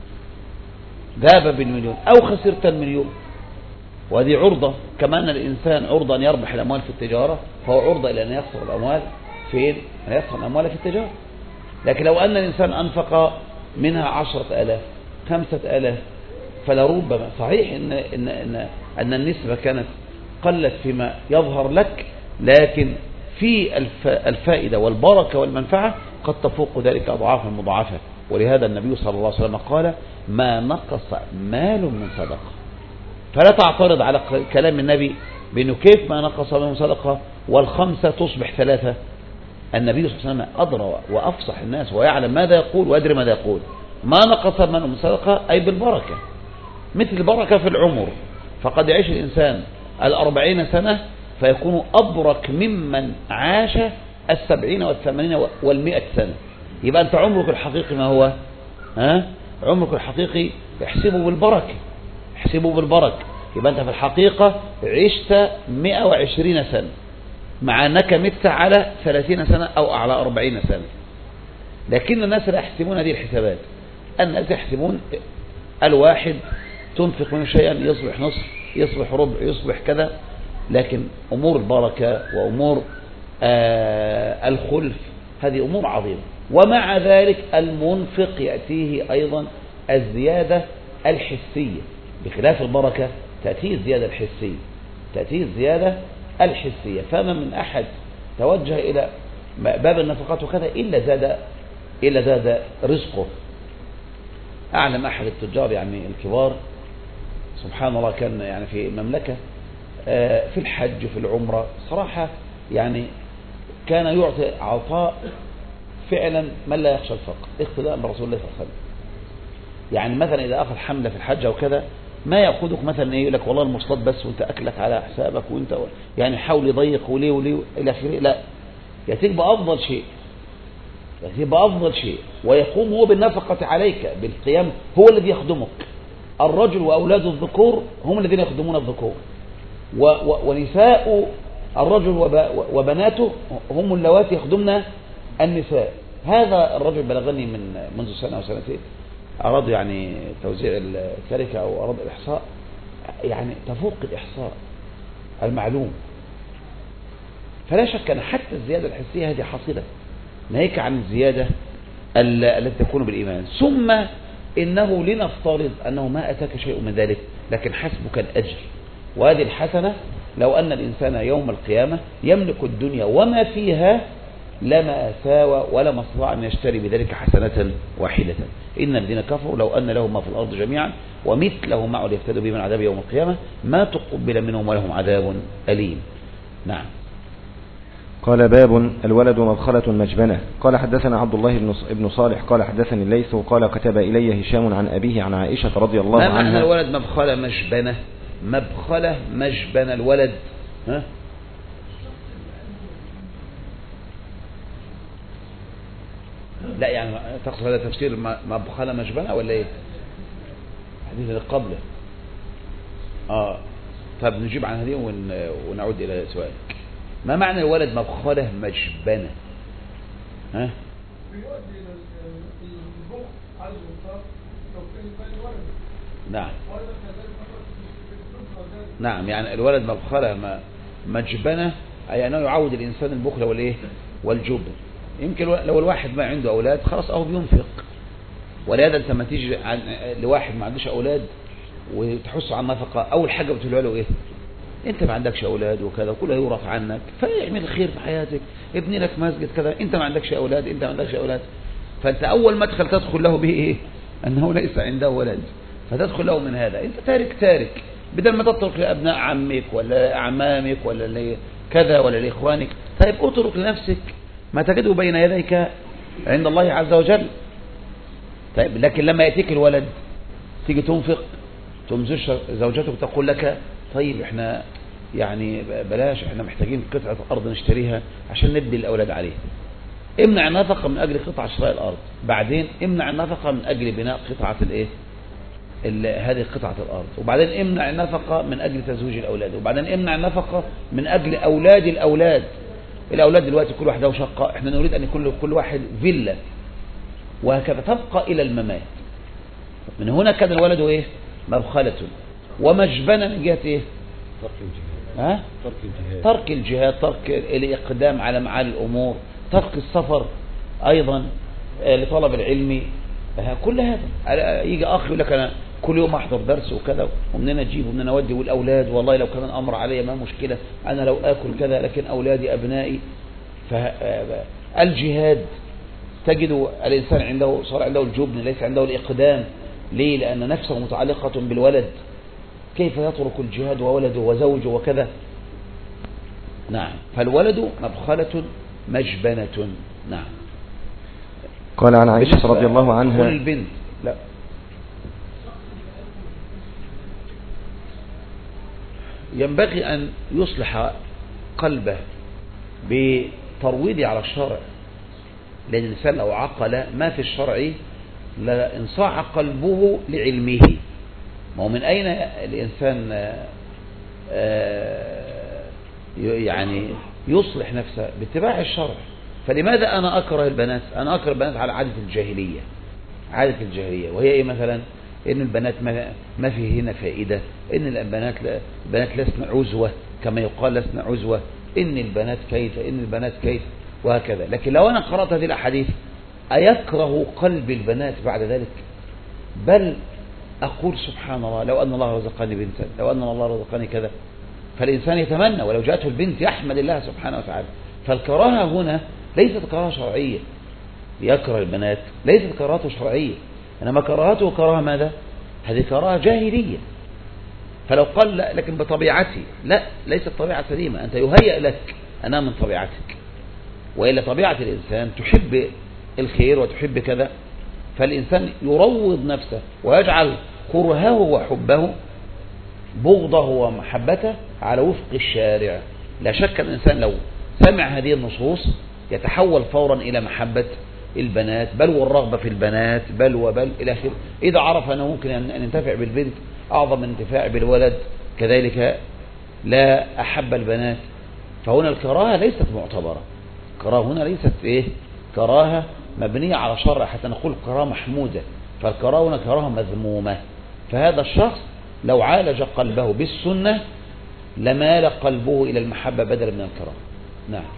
ذهب بالمليون أو خسرت المليون. وهذه عرضة، كما أن الإنسان عرضة أن يربح الأموال في التجارة، فهو عرضة إلى أن يخسر الأموال فين؟ أن يخسر الأموال في التجارة. لكن لو أن الإنسان أنفق منها عشرة آلاف خمسة آلاف فلربما صحيح إن, إن, إن, أن النسبة كانت قلت فيما يظهر لك، لكن في الف الفائدة والبركة والمنفعة قد تفوق ذلك أضعافا مضاعفة. ولهذا النبي صلى الله عليه وسلم قال: ما نقص مال من صدقة. فلا تعترض على كلام النبي بأنه كيف ما نقص من صدقة والخمسة تصبح ثلاثة. النبي صلى الله عليه وسلم أدرى وأفصح الناس ويعلم ماذا يقول ويدري ماذا يقول. ما نقص مال من صدقة أي بالبركة، مثل البركة في العمر. فقد يعيش الإنسان الأربعين سنة فيكون أبرك ممن عاش السبعين والثمانين والمئة سنة. يبقى أنت عمرك الحقيقي ما هو؟ ها؟ عمرك الحقيقي احسبه بالبركة، احسبه بالبركة. يبقى أنت في الحقيقة عشت مئة وعشرين سنة، مع أنك مت على ثلاثين سنة أو على أربعين سنة. لكن الناس لا يحسبون هذه الحسابات. الناس يحسبون الواحد تنفق منه شيئا يصبح نصف، يصبح ربع، يصبح كذا. لكن أمور البركة وأمور آه الخلف هذه أمور عظيمة. ومع ذلك المنفق يأتيه أيضا الزيادة الحسية، بخلاف البركة تأتي الزيادة الحسية، تأتي الزيادة الحسية. فما من أحد توجه إلى باب النفقات وكذا إلا زاد إلا زاد رزقه. أعلم أحد التجار يعني الكبار سبحان الله، كان يعني في مملكة في الحج وفي العمرة صراحة يعني كان يعطي عطاء فعلا من لا يخشى الفقر اقتداء برسول الله صلى الله عليه وسلم. يعني مثلا إذا أخذ حملة في الحج أو كذا ما يأخذك مثلا إيه يقول لك والله المواصلات بس وأنت أكلك على حسابك وأنت يعني حاول يضيق وليه وليه إلى آخره، لا، يأتيك بأفضل شيء، يأتيك بأفضل شيء ويقوم هو بالنفقة عليك بالقيام، هو الذي يخدمك. الرجل وأولاد الذكور هم الذين يخدمون الذكور، ونساء الرجل وبناته هم اللواتي يخدمن النساء. هذا الرجل بلغني من منذ سنة أو سنتين، أراد يعني توزيع التركة أو أراد الإحصاء، يعني تفوق الإحصاء المعلوم. فلا شك أن حتى الزيادة الحسية هذه حاصلة، ناهيك عن الزيادة التي تكون بالإيمان. ثم إنه لنفترض أنه ما أتاك شيء من ذلك لكن حسبك الأجر، وهذه الحسنة لو أن الإنسان يوم القيامة يملك الدنيا وما فيها لما ساوى ولما استطاع أن يشتري بذلك حسنة واحدة. إن الذين كفروا لو أن لهم ما في الأرض جميعا ومثله معه ليفتدوا به من عذاب يوم القيامة ما تقبل منهم ولهم عذاب أليم. نعم. قال باب الولد مبخلة مجبنة. قال حدثنا عبد الله بن صالح قال حدثني الليث قال كتب إلي هشام عن أبيه عن عائشة رضي الله عنها. ما معنى الولد مبخلة مجبنة؟ مبخلة مجبنة الولد ها؟ لا يعني تقصد هذا تفسير مبخلة مجبنة ولا ايه؟ الحديث اللي قبله. اه طب نجيب عن هذه ون... ونعود الى سؤالك. ما معنى الولد مبخلة مجبنة؟ ها؟ نعم نعم، يعني الولد مبخلة مجبنة أي أنه يعود الإنسان البخل والإيه والجبن. يمكن لو الواحد ما عنده أولاد خلاص أهو بينفق، ولهذا أنت ما تيجي لواحد ما عندوش أولاد وتحس عن نفقة، أول حاجة بتقول له إيه؟ أنت ما عندكش أولاد وكذا وكله يورث عنك، فاعمل الخير في حياتك، ابني لك مسجد كذا، أنت ما عندكش أولاد، أنت ما عندكش أولاد. فأنت أول مدخل تدخل له به إيه؟ أنه ليس عنده ولد، فتدخل له من هذا. أنت تارك تارك بدل ما تترك لأبناء عمك ولا أعمامك ولا كذا ولا لإخوانك، طيب اترك لنفسك ما تجده بين يديك عند الله عز وجل. طيب لكن لما يأتيك الولد تيجي تنفق، تمزج زوجتك تقول لك طيب احنا يعني بلاش، احنا محتاجين قطعة أرض نشتريها عشان نبني الأولاد عليها. امنع النفقة من أجل قطعة شراء الأرض، بعدين امنع النفقة من أجل بناء قطعة الايه هذه قطعة الأرض، وبعدين امنع النفقة من أجل تزويج الأولاد، وبعدين امنع النفقة من أجل أولاد الأولاد. الأولاد دلوقتي كل واحد له شقة، احنا نريد أن يكون كل واحد فيلا، وهكذا تبقى إلى الممات. من هنا كان الولد إيه؟ مبخلة ومجبنة من جهة إيه؟ ترك الجهاد. ها؟ ترك الجهاد. ترك الجهاد، ترك الإقدام على معالي الأمور، ترك السفر أيضا لطلب العلم، كل هذا. يجي أخ يقول لك أنا كل يوم أحضر درس وكذا، ومننا أجيب ومننا أودي، والأولاد والله لو كان الأمر علي ما مشكلة، أنا لو آكل كذا لكن أولادي أبنائي. فالجهاد تجد الإنسان عنده صار عنده الجبن، ليس عنده الإقدام. ليه؟ لأن نفسه متعلقة بالولد، كيف يترك الجهاد وولده وزوجه وكذا. نعم، فالولد مبخلة مجبنة. نعم. قال عن عائشة رضي الله عنها كل البنت لا ينبغي أن يصلح قلبه بترويض على الشرع، لأن الإنسان لو عقل ما في الشرع لانصاع قلبه لعلمه. ما هو من أين الإنسان يعني يصلح نفسه؟ باتباع الشرع. فلماذا أنا أكره البنات؟ أنا أكره البنات على عادة الجاهلية، عادة الجاهلية، وهي إيه مثلا؟ إن البنات ما, ما فيه هنا فائدة، إن البنات البنات لسن عزوة كما يقال، لسن عزوة، إن البنات كيف، إن البنات كيف، وهكذا. لكن لو أنا قرأت هذه الأحاديث أيكره قلب البنات بعد ذلك؟ بل أقول سبحان الله لو أن الله رزقني بنتا، لو أن الله رزقني كذا. فالإنسان يتمنى ولو جاءته البنت يحمد الله سبحانه وتعالى. فالكراهة هنا ليست كراهة شرعية، يكره البنات ليست كراهته شرعية، إنما كراهته كراهة ماذا؟ هذه كراهة جاهلية. فلو قال لا لكن بطبيعتي، لا، ليست طبيعة سليمة، أنت يهيأ لك أنا من طبيعتك، وإلا طبيعة الإنسان تحب الخير وتحب كذا، فالإنسان يروض نفسه ويجعل كرهه وحبه بغضه ومحبته على وفق الشارع. لا شك الإنسان لو سمع هذه النصوص يتحول فورا إلى محبة البنات، بل والرغبة في البنات، بل وبل إلى آخره. إذا عرف أنه ممكن أن ينتفع بالبنت أعظم من انتفاع بالولد، كذلك لا أحب البنات. فهنا الكراهة ليست معتبرة، الكراهة هنا ليست إيه؟ كراهة مبنية على شرع حتى نقول كراهة محمودة، فالكراهة هنا كراهة مذمومة. فهذا الشخص لو عالج قلبه بالسنة لمال قلبه إلى المحبة بدلا من الكراهة. نعم.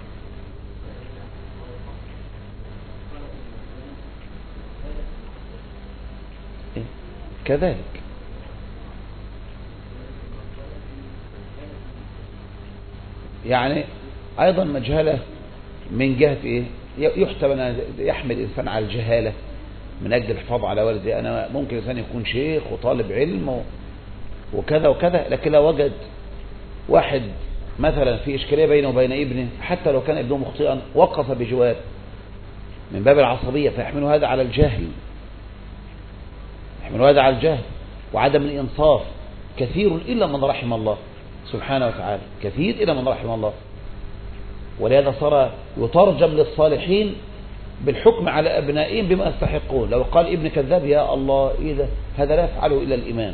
إيه؟ كذلك يعني أيضا مجهلة من جهة إيه؟ يحتمل يحمل الإنسان على الجهالة من أجل الحفاظ على ولده. أنا ممكن الإنسان يكون شيخ وطالب علم وكذا وكذا، لكن لو وجد واحد مثلا في إشكالية بينه وبين ابنه، حتى لو كان ابنه مخطئا وقف بجواره من باب العصبية، فيحمله هذا على الجهل، يحمله هذا على الجهل وعدم الإنصاف. كثير إلا من رحم الله سبحانه وتعالى، كثير إلا من رحم الله. ولهذا صار يترجم للصالحين بالحكم على أبنائهم بما يستحقون. لو قال ابن كذاب يا الله إذا هذا لا يفعله إلا الإمام.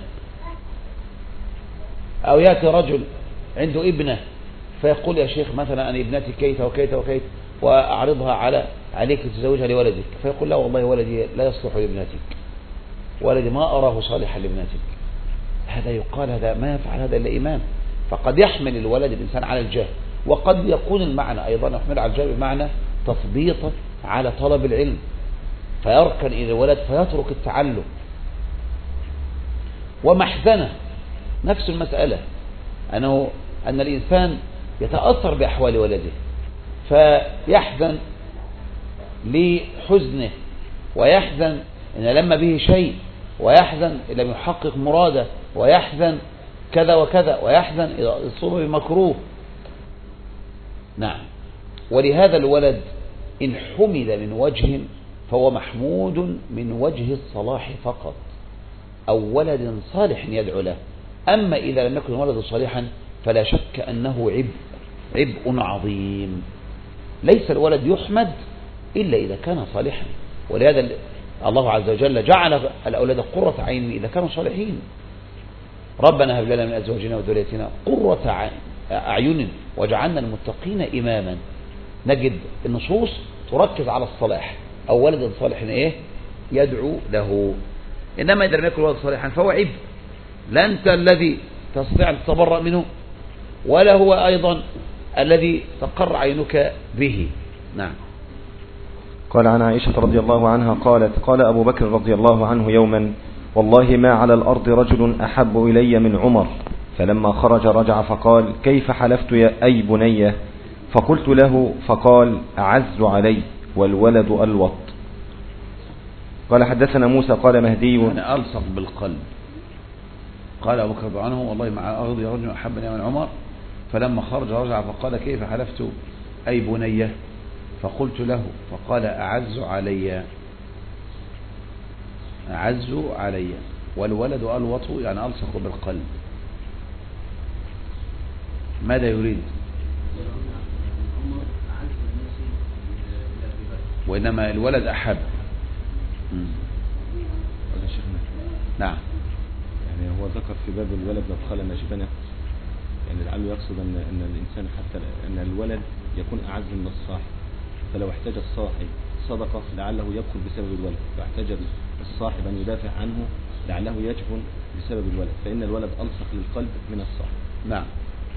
أو يأتي رجل عنده ابنة فيقول يا شيخ مثلا أنا ابنتي كيت وكيت وكيت وأعرضها على عليك تزوجها لولدك، فيقول لا والله ولدي لا يصلح لابنتك، ولدي ما أراه صالحا لابنتك. هذا يقال هذا ما يفعل هذا إلا إمام. فقد يحمل الولد الإنسان على الجهل، وقد يكون المعنى أيضا يحمل على الجهل بمعنى تثبيطه على طلب العلم، فيركن إلى الولد فيترك التعلم. ومحزنة نفس المسألة، أنه أن الإنسان يتأثر بأحوال ولده فيحزن لحزنه، ويحزن إن لما به شيء، ويحزن إن لم يحقق مراده، ويحزن كذا وكذا، ويحزن إذا أصيب بمكروه. نعم. ولهذا الولد إن حمد من وجه فهو محمود من وجه الصلاح فقط، أو ولد صالح يدعو له. أما إذا لم يكن ولد صالحا فلا شك أنه عبء عبء عظيم. ليس الولد يحمد إلا إذا كان صالحا، ولهذا الله عز وجل جعل الأولاد قرة عين إذا كانوا صالحين. ربنا هب لنا من أزواجنا وذريتنا قرة أعين وجعلنا المتقين إماما. نجد النصوص تركز على الصلاح، أو ولد صالح إيه يدعو له. إنما إذا لم يكن ولد صالحا فهو عبء، لا أنت الذي تستطيع أن تتبرأ منه، ولا هو أيضا الذي تقر عينك به. نعم. قال عن عائشة رضي الله عنها قالت قال أبو بكر رضي الله عنه يوما والله ما على الأرض رجل أحب إلي من عمر، فلما خرج رجع فقال كيف حلفت يا أي بني؟ فقلت له فقال أعز علي والولد ألوط. قال حدثنا موسى قال مهدي يعني ألصق بالقلب. قال أبو بكر عنه والله مع أرض رجل أحب إلي من عمر، فلما خرج رجع فقال كيف حلفت أي بني؟ فقلت له فقال أعز علي أعز علي والولد ألوط، يعني ألصق بالقلب. ماذا يريد؟ وإنما الولد أحب. نعم. يعني هو ذكر في باب الولد لو خلى نجبنه، يعني لعله يقصد أن أن الإنسان حتى أن الولد يكون أعز من الصاحب، فلو احتاج الصاحب صدقة لعله يبخل بسبب الولد، فاحتاج الصاحب أن يدافع عنه لعله يجبن بسبب الولد، فإن الولد ألصق للقلب من الصاحب. نعم.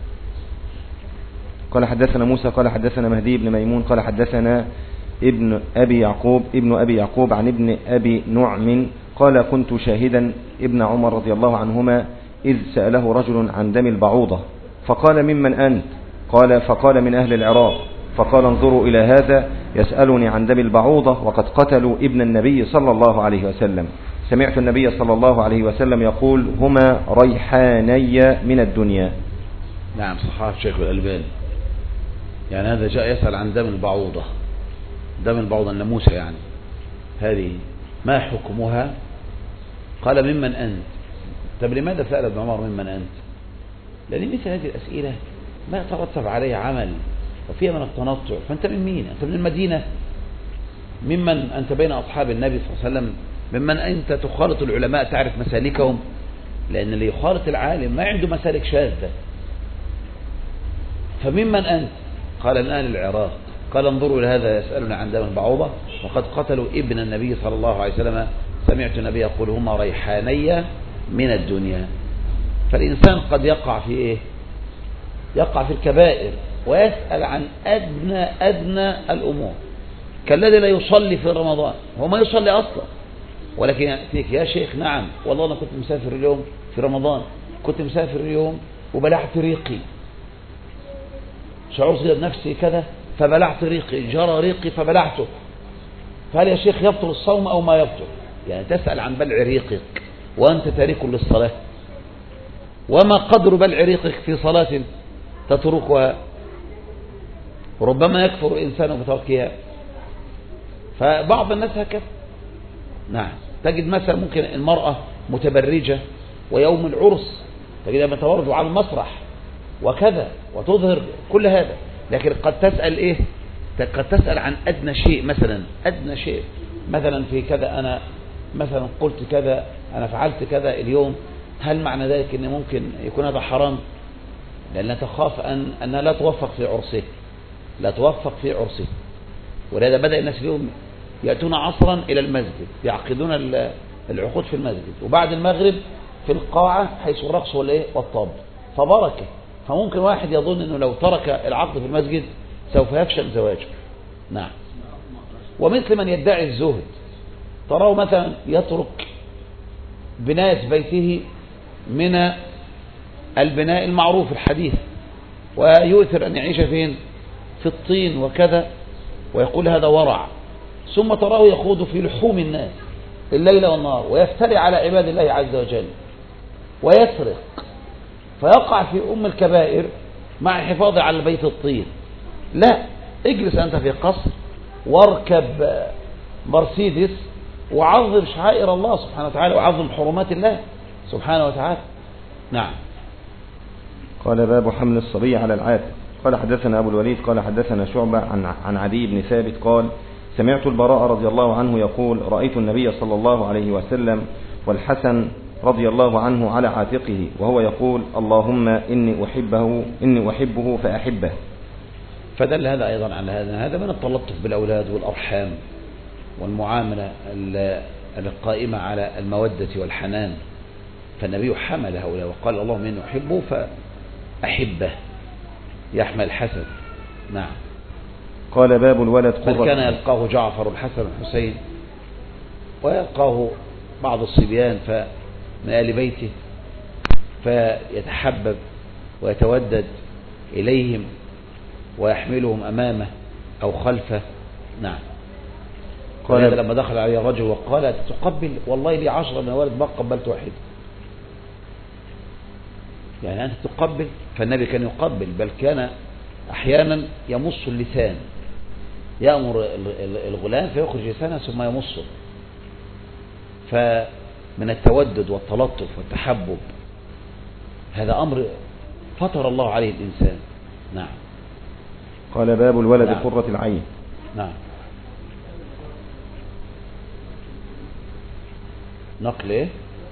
قال حدثنا موسى قال حدثنا مهدي بن ميمون قال حدثنا ابن أبي يعقوب ابن أبي يعقوب عن ابن أبي نعم قال كنت شاهدا ابن عمر رضي الله عنهما إذ سأله رجل عن دم البعوضة فقال ممن أنت؟ قال فقال من أهل العراق. فقال انظروا إلى هذا يسألني عن دم البعوضة وقد قتلوا ابن النبي صلى الله عليه وسلم. سمعت النبي صلى الله عليه وسلم يقول هما ريحاني من الدنيا. نعم صححه الشيخ الألباني. يعني هذا جاء يسأل عن دم البعوضة، دم البعوضة الناموسة يعني، هذه ما حكمها؟ قال ممن أنت. طب لماذا سأل ابن عمر ممن أنت؟ لأن مثل هذه الأسئلة ما يترتب عليها عمل وفيها من التنطع. فأنت من مين؟ أنت من المدينة؟ ممن أنت بين أصحاب النبي صلى الله عليه وسلم؟ ممن أنت تخالط العلماء تعرف مسالكهم؟ لأن اللي يخالط العالم ما عنده مسالك شاذة. فممن أنت؟ قال من أهل العراق. قال انظروا إلى هذا يسألنا عن دم البعوضة وقد قتلوا ابن النبي صلى الله عليه وسلم. سمعت النبي يقول هما ريحاني من الدنيا. فالإنسان قد يقع في إيه؟ يقع في الكبائر ويسأل عن أدنى أدنى الأمور، كالذي لا يصلي في رمضان، هو ما يصلي أصلا، ولكن يأتيك يا شيخ نعم والله أنا كنت مسافر اليوم في رمضان، كنت مسافر اليوم وبلعت ريقي، شعور صغير نفسي كذا فبلعت ريقي، جرى ريقي فبلعته، فهل يا شيخ يبطل الصوم أو ما يبطل؟ يعني تسأل عن بلع ريقك وأنت تارك للصلاة، وما قدر بلع ريقك في صلاة تتركها؟ ربما يكفر الإنسان بتركها. فبعض الناس هكذا. نعم تجد مثلا ممكن المرأة متبرجة ويوم العرس تجدها متورد على المسرح وكذا وتظهر كل هذا، لكن قد تسأل إيه؟ قد تسأل عن أدنى شيء، مثلا أدنى شيء مثلا في كذا، أنا مثلا قلت كذا، أنا فعلت كذا اليوم، هل معنى ذلك أن ممكن يكون هذا حرام؟ لأن تخاف أن أنها لا توفق في عرسه، لا توفق في عرسه. ولهذا بدأ الناس اليوم يأتون عصرا إلى المسجد، يعقدون العقود في المسجد، وبعد المغرب في القاعة حيث الرقص والطاب، فبركة. فممكن واحد يظن أنه لو ترك العقد في المسجد سوف يفشل زواجه. نعم. ومثل من يدعي الزهد، تراه مثلا يترك بناء بيته من البناء المعروف الحديث ويؤثر أن يعيش فين؟ في الطين وكذا، ويقول هذا ورع، ثم تراه يخوض في لحوم الناس الليل والنهار ويفتري على عباد الله عز وجل ويسرق، فيقع في أم الكبائر مع الحفاظ على بيت الطين. لا، اجلس أنت في قصر واركب مرسيدس وعظم شعائر الله سبحانه وتعالى وعظم حرمات الله سبحانه وتعالى. نعم. قال باب حمل الصبي على العاتق. قال حدثنا أبو الوليد قال حدثنا شعبة عن عن عدي بن ثابت قال سمعت البراء رضي الله عنه يقول رأيت النبي صلى الله عليه وسلم والحسن رضي الله عنه على عاتقه وهو يقول اللهم إني أحبه إني أحبه فأحبه. فدل هذا أيضا على هذا هذا من التلطف بالأولاد والأرحام والمعاملة القائمة على المودة والحنان. فالنبي حمل هؤلاء وقال اللهم إني أحبه فأحبه، يحمل الحسن. نعم. قال باب الولد بل كان يلقاه جعفر الحسن والحسين ويلقاه بعض الصبيان من آل بيته فيتحبب ويتودد إليهم ويحملهم أمامه أو خلفه. نعم. قال لما دخل عليه الرجل وقال تقبل والله لي عشرة من الولد ما قبلت واحد، يعني أنت تقبل؟ فالنبي كان يقبل، بل كان أحيانا يمص اللسان، يأمر الغلام فيخرج لسانه ثم يمصه. فمن التودد والتلطف والتحبب هذا أمر فطر الله عليه الإنسان. نعم. قال باب الولد نعم. قرة العين. نعم. نقل ايه؟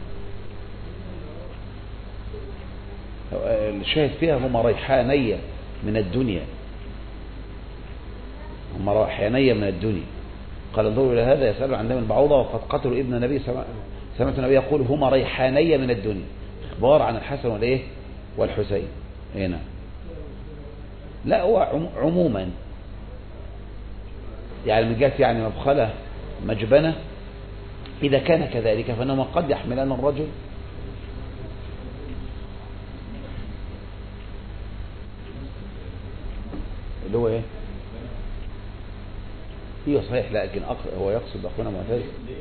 الشاهد فيها هما ريحانية من الدنيا، هما ريحانية من الدنيا. قال انظروا إلى هذا يسأل عن دم البعوضة وقد قتلوا ابن النبي. سمعت النبي يقول هما ريحانية من الدنيا، اخبار عن الحسن والايه والحسين. هنا لا هو عموما يعني من جهة يعني مبخلة مجبنة إذا كان كذلك فإنهما قد يحملان الرجل اللي هو ايه هي صحيح، لكن هو يقصد أخونا معتز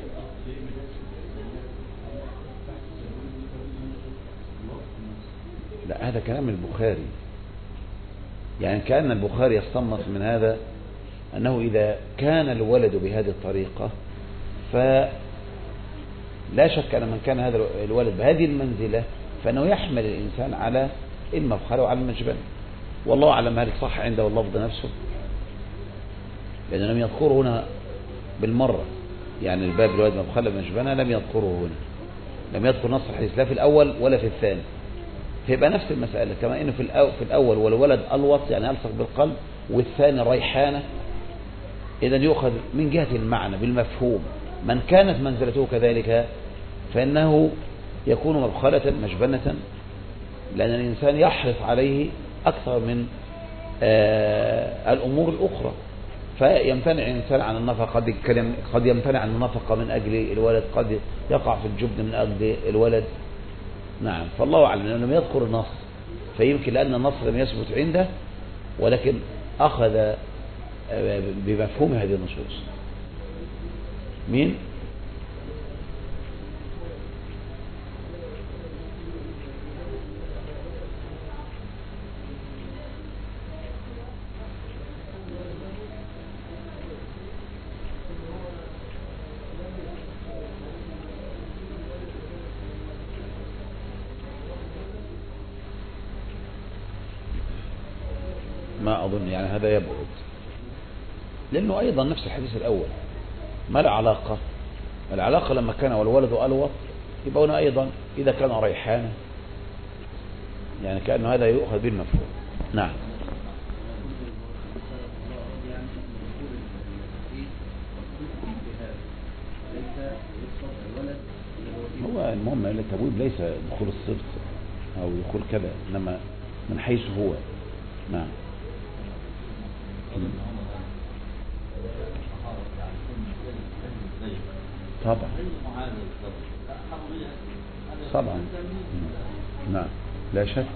لا، هذا كلام البخاري. يعني كأن البخاري يستنبط من هذا أنه إذا كان الولد بهذه الطريقة فلا شك أن من كان هذا الولد بهذه المنزلة فإنه يحمل الإنسان على المفخرة وعلى المجبنة. والله أعلم هل صح عنده اللفظ نفسه، لأنه لم يذكره هنا بالمرة. يعني الباب الولد مفخرة المجبنة لم يذكره هنا، لم يذكر نص الحديث لا في الأول ولا في الثاني. فيبقى نفس المسألة، كما إنه في في الأول والولد ألوط يعني ألصق بالقلب، والثاني ريحانة، إذا يؤخذ من جهة المعنى بالمفهوم. من كانت منزلته كذلك فإنه يكون مبخلة مجبنة، لأن الإنسان يحرص عليه أكثر من آه الأمور الأخرى، فيمتنع الإنسان عن النفقة. قد قد يمتنع عن النفقة من أجل الولد، قد يقع في الجبن من أجل الولد. نعم، فالله أعلم لأنه لم يذكر النص، فيمكن لأن النص لم يثبت عنده، ولكن أخذ بمفهوم هذه النصوص. مين؟ ما أظن يعني هذا يبعد، لأنه أيضا نفس الحديث الأول. ما العلاقة؟ العلاقة لما كان والولد ألوط يبقى هنا أيضا إذا كان ريحانا، يعني كأنه هذا يؤخذ بالمفهوم. نعم. هو المهم التبويب ليس دخول الصدق أو دخول كذا، إنما من حيث هو. نعم. طبعا طبعا نعم لا شك.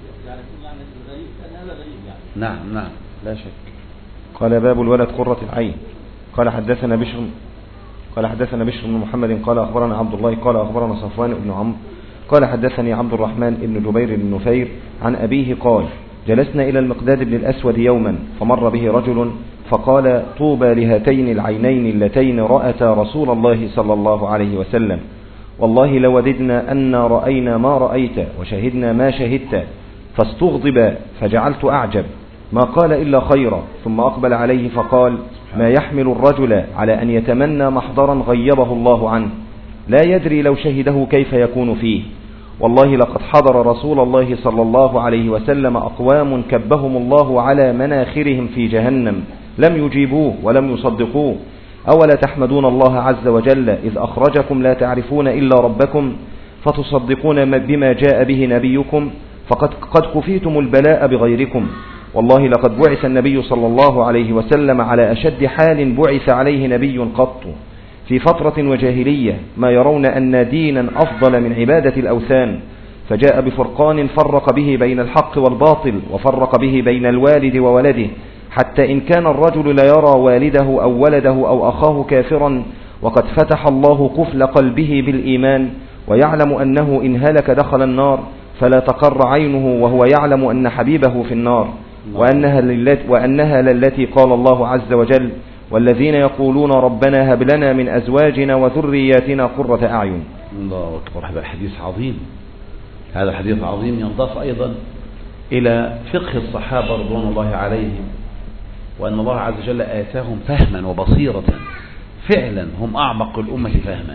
نعم نعم لا شك. قال باب الولد قرة العين. قال حدثنا بشر قال حدثنا بشر بن محمد قال أخبرنا عبد الله قال أخبرنا صفوان بن عمرو قال حدثني عبد الرحمن بن جبير بن نفير عن أبيه قال جلسنا إلى المقداد بن الأسود يوما فمر به رجل فقال طوبى لهاتين العينين اللتين رأتا رسول الله صلى الله عليه وسلم، والله لوددنا أن رأينا ما رأيت وشهدنا ما شهدت. فاستغضب فجعلت أعجب ما قال إلا خيرا، ثم أقبل عليه فقال ما يحمل الرجل على أن يتمنى محضرا غيبه الله عنه، لا يدري لو شهده كيف يكون فيه. والله لقد حضر رسول الله صلى الله عليه وسلم أقوام كبهم الله على مناخرهم في جهنم لم يجيبوه ولم يصدقوه. أولا تحمدون الله عز وجل إذ أخرجكم لا تعرفون إلا ربكم فتصدقون بما جاء به نبيكم، فقد قد كفيتم البلاء بغيركم. والله لقد بعث النبي صلى الله عليه وسلم على أشد حال بعث عليه نبي قط، في فترة وجاهلية ما يرون أن دينا أفضل من عبادة الأوثان، فجاء بفرقان فرق به بين الحق والباطل وفرق به بين الوالد وولده، حتى إن كان الرجل لا يرى والده أو ولده أو أخاه كافرا وقد فتح الله قفل قلبه بالإيمان ويعلم أنه إن هلك دخل النار فلا تقر عينه وهو يعلم أن حبيبه في النار، وأنها للتي, وأنها للتي قال الله عز وجل والذين يقولون ربنا هب لنا من أزواجنا وذرياتنا قرة أعين. الله أكبر. هذا الحديث عظيم، هذا الحديث عظيم ينضاف أيضا إلى فقه الصحابة رضوان الله عليهم، وأن الله عز وجل آتاهم فهما وبصيرة، فعلا هم أعمق الأمة فهما.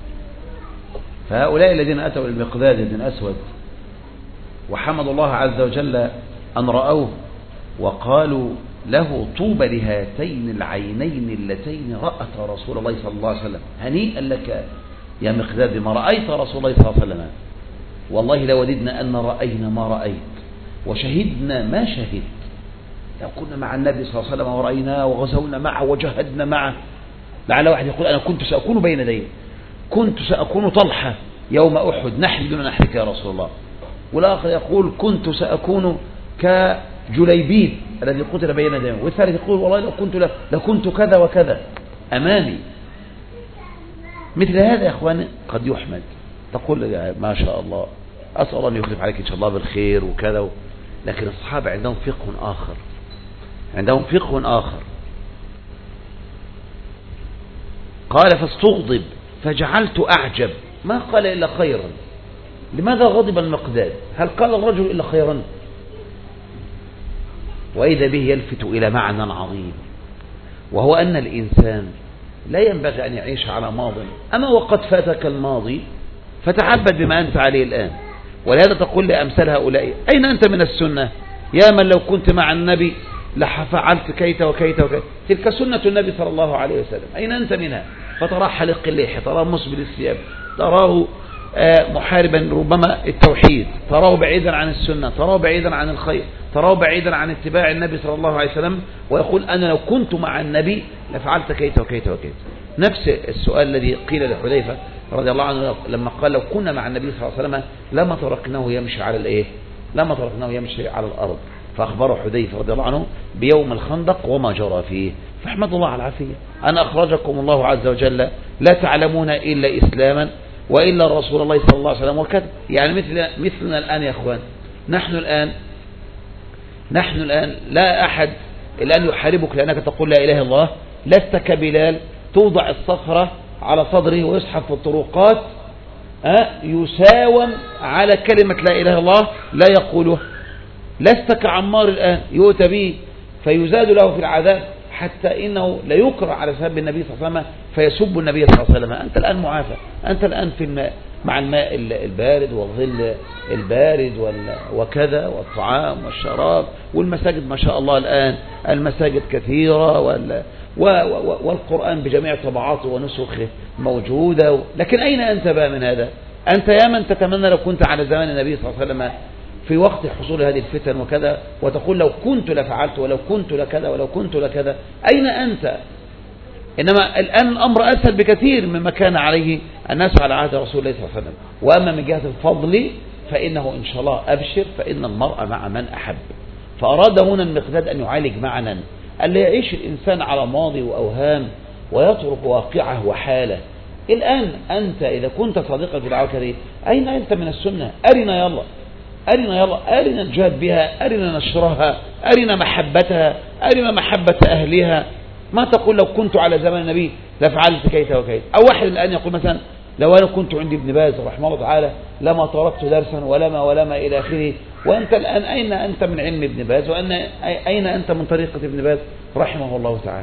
فهؤلاء الذين أتوا المقداد بن أسود وحمدوا الله عز وجل أن رأوه وقالوا له طوبى لهاتين العينين اللتين رأت رسول الله صلى الله عليه وسلم، هنيئا لك يا مقداد ما رأيت رسول الله صلى الله عليه وسلم، والله لوددنا أن رأينا ما رأيت وشهدنا ما شهدت. لو كنا مع النبي صلى الله عليه وسلم ورأيناه وغزونا معه وجهدنا معه، لعل واحد يقول أنا كنت سأكون بين يديه، كنت سأكون طلحة يوم أحد نحن دون نحرك يا رسول الله. والآخر يقول كنت سأكون كجليبيب الذي قتل بين يديه. والثالث يقول والله لو كنت لكنت كذا وكذا أمامي. مثل هذا يا أخواني قد يحمد، تقول ما شاء الله، أسأل الله أن يخلف عليك إن شاء الله بالخير وكذا. لكن الصحابة عندهم فقه آخر، عندهم فقه آخر. قال فاستغضب فجعلت أعجب، ما قال إلا خيرا. لماذا غضب المقداد؟ هل قال الرجل إلا خيرا؟ وإذا به يلفت إلى معنى عظيم، وهو أن الإنسان لا ينبغي أن يعيش على ماض، أما وقد فاتك الماضي فتعبد بما أنت عليه الآن. ولهذا تقول لأمثال هؤلاء أين أنت من السنة؟ يا من لو كنت مع النبي لفعلت كيت وكيت وكيت. تلك سنة النبي صلى الله عليه وسلم، أين أنت منها؟ فتراه حلق اللحية، تراه مسبل الثياب، تراه محاربا ربما التوحيد، تراه بعيدا عن السنة، تراه بعيدا عن الخير، تراه بعيدا عن اتباع النبي صلى الله عليه وسلم، ويقول أنا لو كنت مع النبي لفعلت كيت وكيت وكيت. نفس السؤال الذي قيل لحذيفة رضي الله عنه لما قال لو كنا مع النبي صلى الله عليه وسلم لما تركناه يمشي على الايه لما تركناه يمشي على الأرض. فأخبره حذيفة رضي الله عنه بيوم الخندق وما جرى فيه. فاحمد الله على العافية أن أخرجكم الله عز وجل لا تعلمون إلا إسلاما وإلا رسول الله صلى الله عليه وسلم وكذا. يعني مثل مثلنا الآن يا أخوان، نحن الآن نحن الآن لا أحد الآن يحاربك لأنك تقول لا إله إلا الله. لست كبلال توضع الصخرة على صدره ويسحب في الطرقات يساوم على كلمة لا إله إلا الله لا يقوله. لست كعمار الآن يؤتى به فيزاد له في العذاب حتى إنه لا يكره على سبب النبي صلى الله عليه وسلم فيسب النبي صلى الله عليه وسلم. أنت الآن معافى، أنت الآن في الماء مع الماء البارد والظل البارد وكذا والطعام والشراب والمساجد ما شاء الله الآن المساجد كثيرة والقرآن بجميع طبعاته ونسخه موجودة. لكن أين أنت بقى من هذا؟ أنت يا من تتمنى لو كنت على زمان النبي صلى الله عليه وسلم في وقت حصول هذه الفتن وكذا، وتقول لو كنت لفعلت ولو كنت لكذا ولو كنت لكذا. أين أنت؟ إنما الآن الأمر أسهل بكثير مما كان عليه الناس على عهد رسول الله صلى الله عليه وسلم. وأما من جهة الفضل فإنه إن شاء الله أبشر فإن المرء مع من أحب. فأراد هنا المقداد أن يعالج معنا أن لا يعيش الإنسان على ماضي وأوهام ويترك واقعه وحاله. الآن أنت إذا كنت صادقا في دعوتك هذه أين أنت من السنة؟ أرنا يلا أرنا يلا أرنا الجهاد بها، أرنا نشرها، أرنا محبتها، أرنا محبة أهلها. ما تقول لو كنت على زمان النبي لفعلت كيت وكيت. أو واحد الآن يقول مثلا لو أنا كنت عندي ابن باز رحمه الله تعالى لما تركت درسا ولما ولما إلى آخره. وأنت الآن أين أنت من علم ابن باز؟ وأن أين أنت من طريقة ابن باز رحمه الله تعالى؟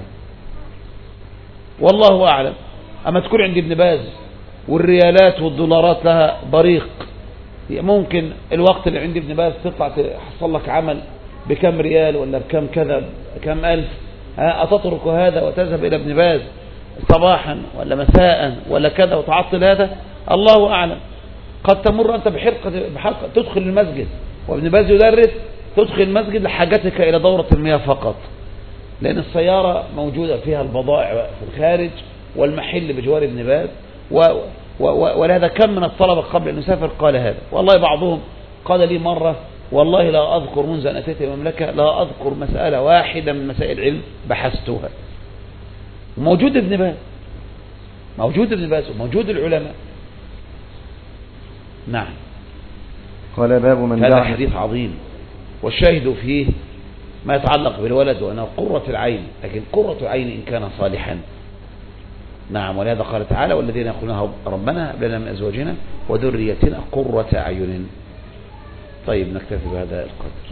والله أعلم. أما تكون عند ابن باز والريالات والدولارات لها بريق، ممكن الوقت اللي عند ابن باز تطلع تحصل لك عمل بكم ريال ولا بكم كذا كم ألف. أتترك هذا وتذهب إلى ابن باز صباحا ولا مساء ولا كذا وتعطل هذا؟ الله أعلم. قد تمر أنت بحلقة, بحلقة تدخل المسجد وابن باز يدرس، تدخل المسجد لحاجتك إلى دورة المياه فقط، لأن السيارة موجودة فيها البضائع في الخارج والمحل بجوار ابن باز. و ولهذا كم من الطلبة قبل أن يسافر قال هذا. والله بعضهم قال لي مرة والله لا أذكر منذ أن أتيت المملكة لا أذكر مسألة واحدة من مسائل العلم بحثتها. وموجود ابن باز موجود ابن باز وموجود العلماء. نعم. قال باب من هذا حديث عظيم والشاهد فيه ما يتعلق بالولد وأنه قرة العين، لكن قرة العين إن كان صالحا. نعم. ولهذا قال تعالى والذين يقولون ربنا هب لنا من أزواجنا وذريتنا قرة أعين. طيب نكتفي بهذا القدر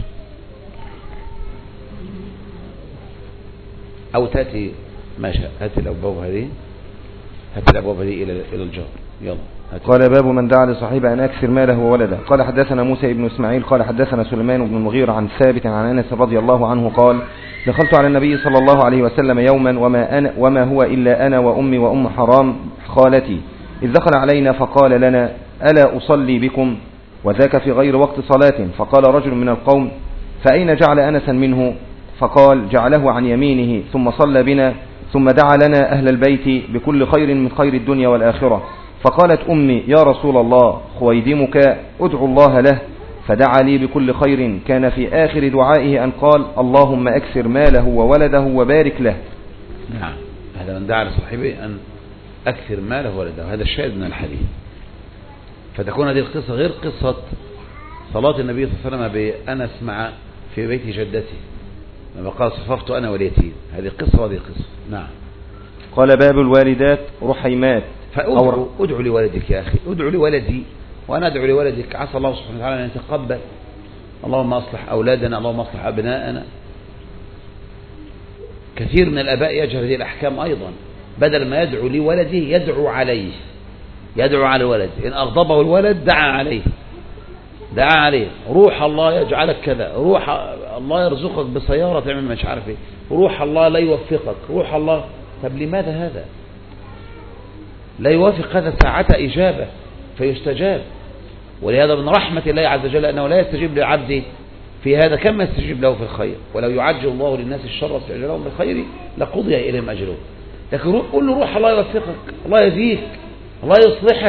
أو تأتي ما شاء. هات الأبواب هذه هات الأبواب هذه إلى إلى الجار. يلا. قال باب من دعا لصاحبه أن أكثر ماله وولده. قال حدثنا موسى بن إسماعيل قال حدثنا سليمان بن المغيرة عن ثابت عن أنس رضي الله عنه قال دخلت على النبي صلى الله عليه وسلم يوما وما, أنا وما هو إلا أنا وأمي وأم حرام خالتي، إذ دخل علينا فقال لنا ألا أصلي بكم؟ وذاك في غير وقت صلاة. فقال رجل من القوم فأين جعل أنسا منه؟ فقال جعله عن يمينه ثم صلى بنا ثم دعا لنا أهل البيت بكل خير من خير الدنيا والآخرة. فقالت أمي يا رسول الله خويدمك أدعو الله له، فدعا لي بكل خير، كان في آخر دعائه أن قال اللهم أكثر ماله وولده وبارك له. نعم، هذا من دعا لصاحبه أن أكثر ماله وولده، هذا الشاهد من الحديث. فتكون هذه القصة غير قصة صلاة النبي صلى الله عليه وسلم بأنس مع في بيت جدتي لما قال صففت أنا واليتيم، هذه قصة وهذه قصة. نعم. قال باب الوالدات رحيمات. فأدعو أدعو لولدك يا أخي، أدعو لولدي وأنا أدعو لولدك، عسى الله سبحانه وتعالى أن يتقبل. اللهم أصلح أولادنا، اللهم أصلح أبناءنا. كثير من الآباء يجهل هذه الأحكام أيضا، بدل ما يدعو لولده يدعو عليه، يدعو على الولد، إن أغضبه الولد دعا عليه، دعا عليه، روح الله يجعلك كذا، روح الله يرزقك بسيارة تعمل مش عارف ايه، روح الله لا يوفقك، روح الله. طب لماذا هذا؟ لا يوافق هذا ساعة إجابة فيستجاب. ولهذا من رحمة الله عز وجل أنه لا يستجيب لعبده في هذا كما يستجيب له في الخير. ولو يعجل الله للناس الشر استعجالهم بالخير لقضي إليهم أجلهم. لكن قل له روح الله يوفقك، الله يهديك، الله يصلحك.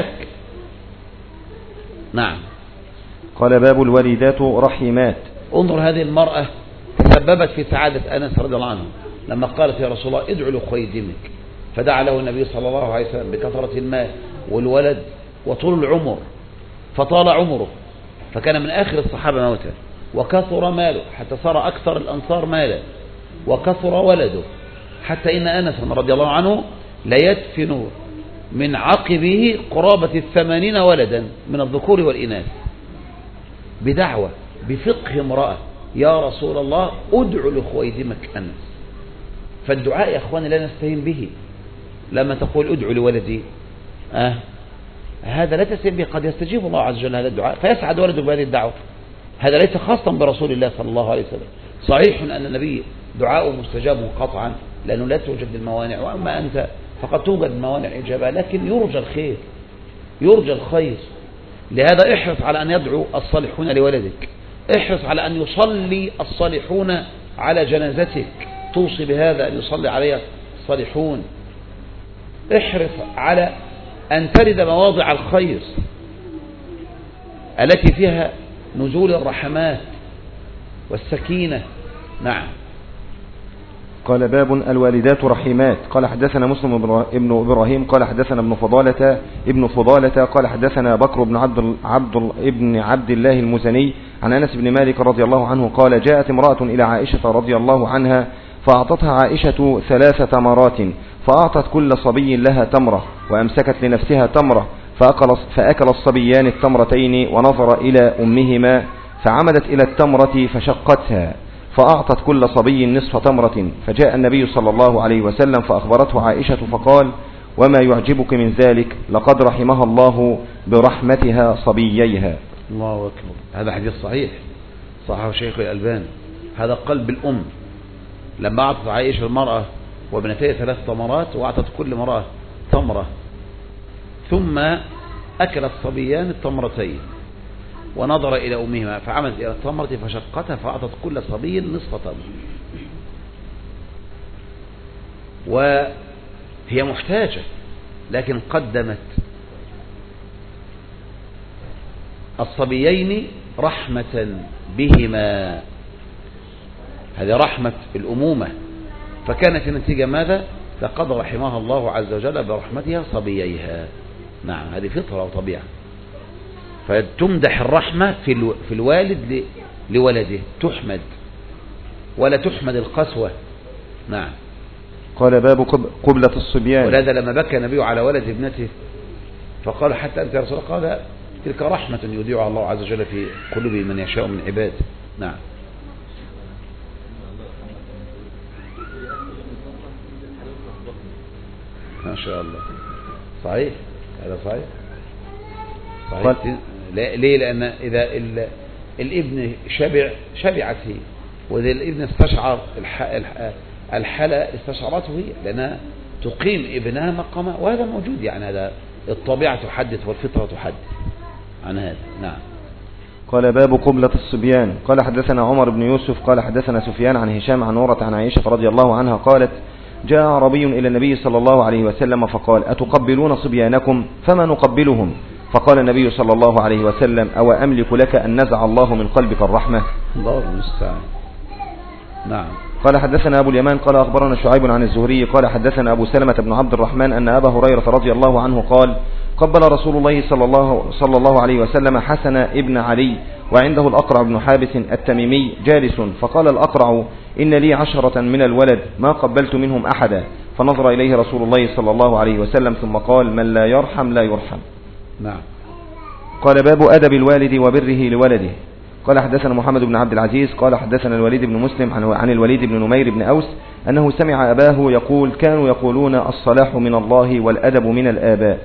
نعم. قال باب الوالدات رحيمات. انظر هذه المرأة تسببت في سعادة أنس رضي الله عنه لما قالت يا رسول الله ادعو لخويدمك، فدعا له النبي صلى الله عليه وسلم بكثرة المال والولد وطول العمر، فطال عمره فكان من آخر الصحابة موتا، وكثر ماله حتى صار أكثر الأنصار مالا، وكثر ولده حتى إن أنس رضي الله عنه ليدفن من عقبه قرابة الثمانين ولدا من الذكور والإناث، بدعوة بفقه امرأة يا رسول الله ادعو لخويدمك أنس. فالدعاء يا أخواني لا نستهين به. لما تقول ادعو لولدي آه هذا لا تستهين به، قد يستجيب الله عز وجل هذا الدعاء فيسعد ولدك بهذه الدعوة. هذا ليس خاصا برسول الله صلى الله عليه وسلم. صحيح أن النبي دعاءه مستجاب قطعا لأنه لا توجد الموانع، وأما أنت فقد توجد موانع إجابة، لكن يرجى الخير، يرجى الخير. لهذا احرص على أن يدعو الصالحون لولدك، احرص على أن يصلي الصالحون على جنازتك، توصي بهذا أن يصلي عليها الصالحون. احرص على أن ترد مواضع الخير التي فيها نزول الرحمات والسكينة. نعم. قال باب الوالدات رحيمات. قال حدثنا مسلم ابن إبراهيم قال حدثنا ابن فضالة ابن فضالة قال حدثنا بكر بن عبد عبد ابن عبد الله المزني عن أنس بن مالك رضي الله عنه قال جاءت امرأة إلى عائشة رضي الله عنها فأعطتها عائشة ثلاث تمرات، فأعطت كل صبي لها تمرة وأمسكت لنفسها تمرة، فأكل, فأكل الصبيان التمرتين ونظر إلى أمهما فعمدت إلى التمرة فشقتها، فأعطت كل صبي نصف تمرة، فجاء النبي صلى الله عليه وسلم فأخبرته عائشة فقال وما يعجبك من ذلك لقد رحمها الله برحمتها صبييها. الله أكبر. هذا حديث صحيح صححه الشيخ الألباني. هذا قلب الأم لما أعطت عائشة المرأة وابنتها ثلاث تمرات وأعطت كل مرأة تمرة، ثم أكل الصبيان التمرتين ونظر إلى أمهما فعملت إلى التمرة فشقتها، فأعطت كل صبي نصف تمر. وهي محتاجة لكن قدمت الصبيين رحمة بهما، هذه رحمة الأمومة. فكانت النتيجة ماذا؟ لقد رحمها الله عز وجل برحمتها صبييها. نعم، هذه فطرة وطبيعة. فتمدح الرحمة في الوالد لولده، تحمد ولا تحمد القسوة. نعم. قال باب قبلة الصبيان. ولهذا لما بكى النبي على ولد ابنته فقال حتى أنت يا رسول الله، قال تلك رحمة يوديعها الله عز وجل في قلوب من يشاء من عباده. نعم. ما شاء الله. صحيح، هذا صحيح صحيح. ليه؟ لأن إذا الابن شبع شبعت هي، وإذا الابن استشعر الحالة استشعرته هي، لأنها تقيم ابنها مقامه، وهذا موجود. يعني هذا الطبيعة تحدث والفطرة تحدث عن هذا. نعم. قال باب قبلة الصبيان. قال حدثنا عمر بن يوسف قال حدثنا سفيان عن هشام عن نورة عن عائشة رضي الله عنها قالت جاء عربي إلى النبي صلى الله عليه وسلم فقال أتقبلون صبيانكم؟ فما نقبلهم. فقال النبي صلى الله عليه وسلم أو أملك لك أن نزع الله من قلبك الرحمة؟ الله المستعان. نعم. قال حدثنا أبو اليمان قال أخبرنا شعيب عن الزهري قال حدثنا أبو سلمة بن عبد الرحمن أن أبا هريرة رضي الله عنه قال قبل رسول الله صلى الله, صلى الله عليه وسلم حسن ابن علي وعنده الأقرع بن حابس التميمي جالس، فقال الأقرع إن لي عشرة من الولد ما قبلت منهم أحدا، فنظر إليه رسول الله صلى الله عليه وسلم ثم قال من لا يرحم لا يرحم. نعم. قال باب أدب الوالد وبره لولده. قال حدثنا محمد بن عبد العزيز قال حدثنا الوليد بن مسلم عن الوليد بن نمير بن أوس أنه سمع أباه يقول كانوا يقولون الصلاح من الله والأدب من الآباء.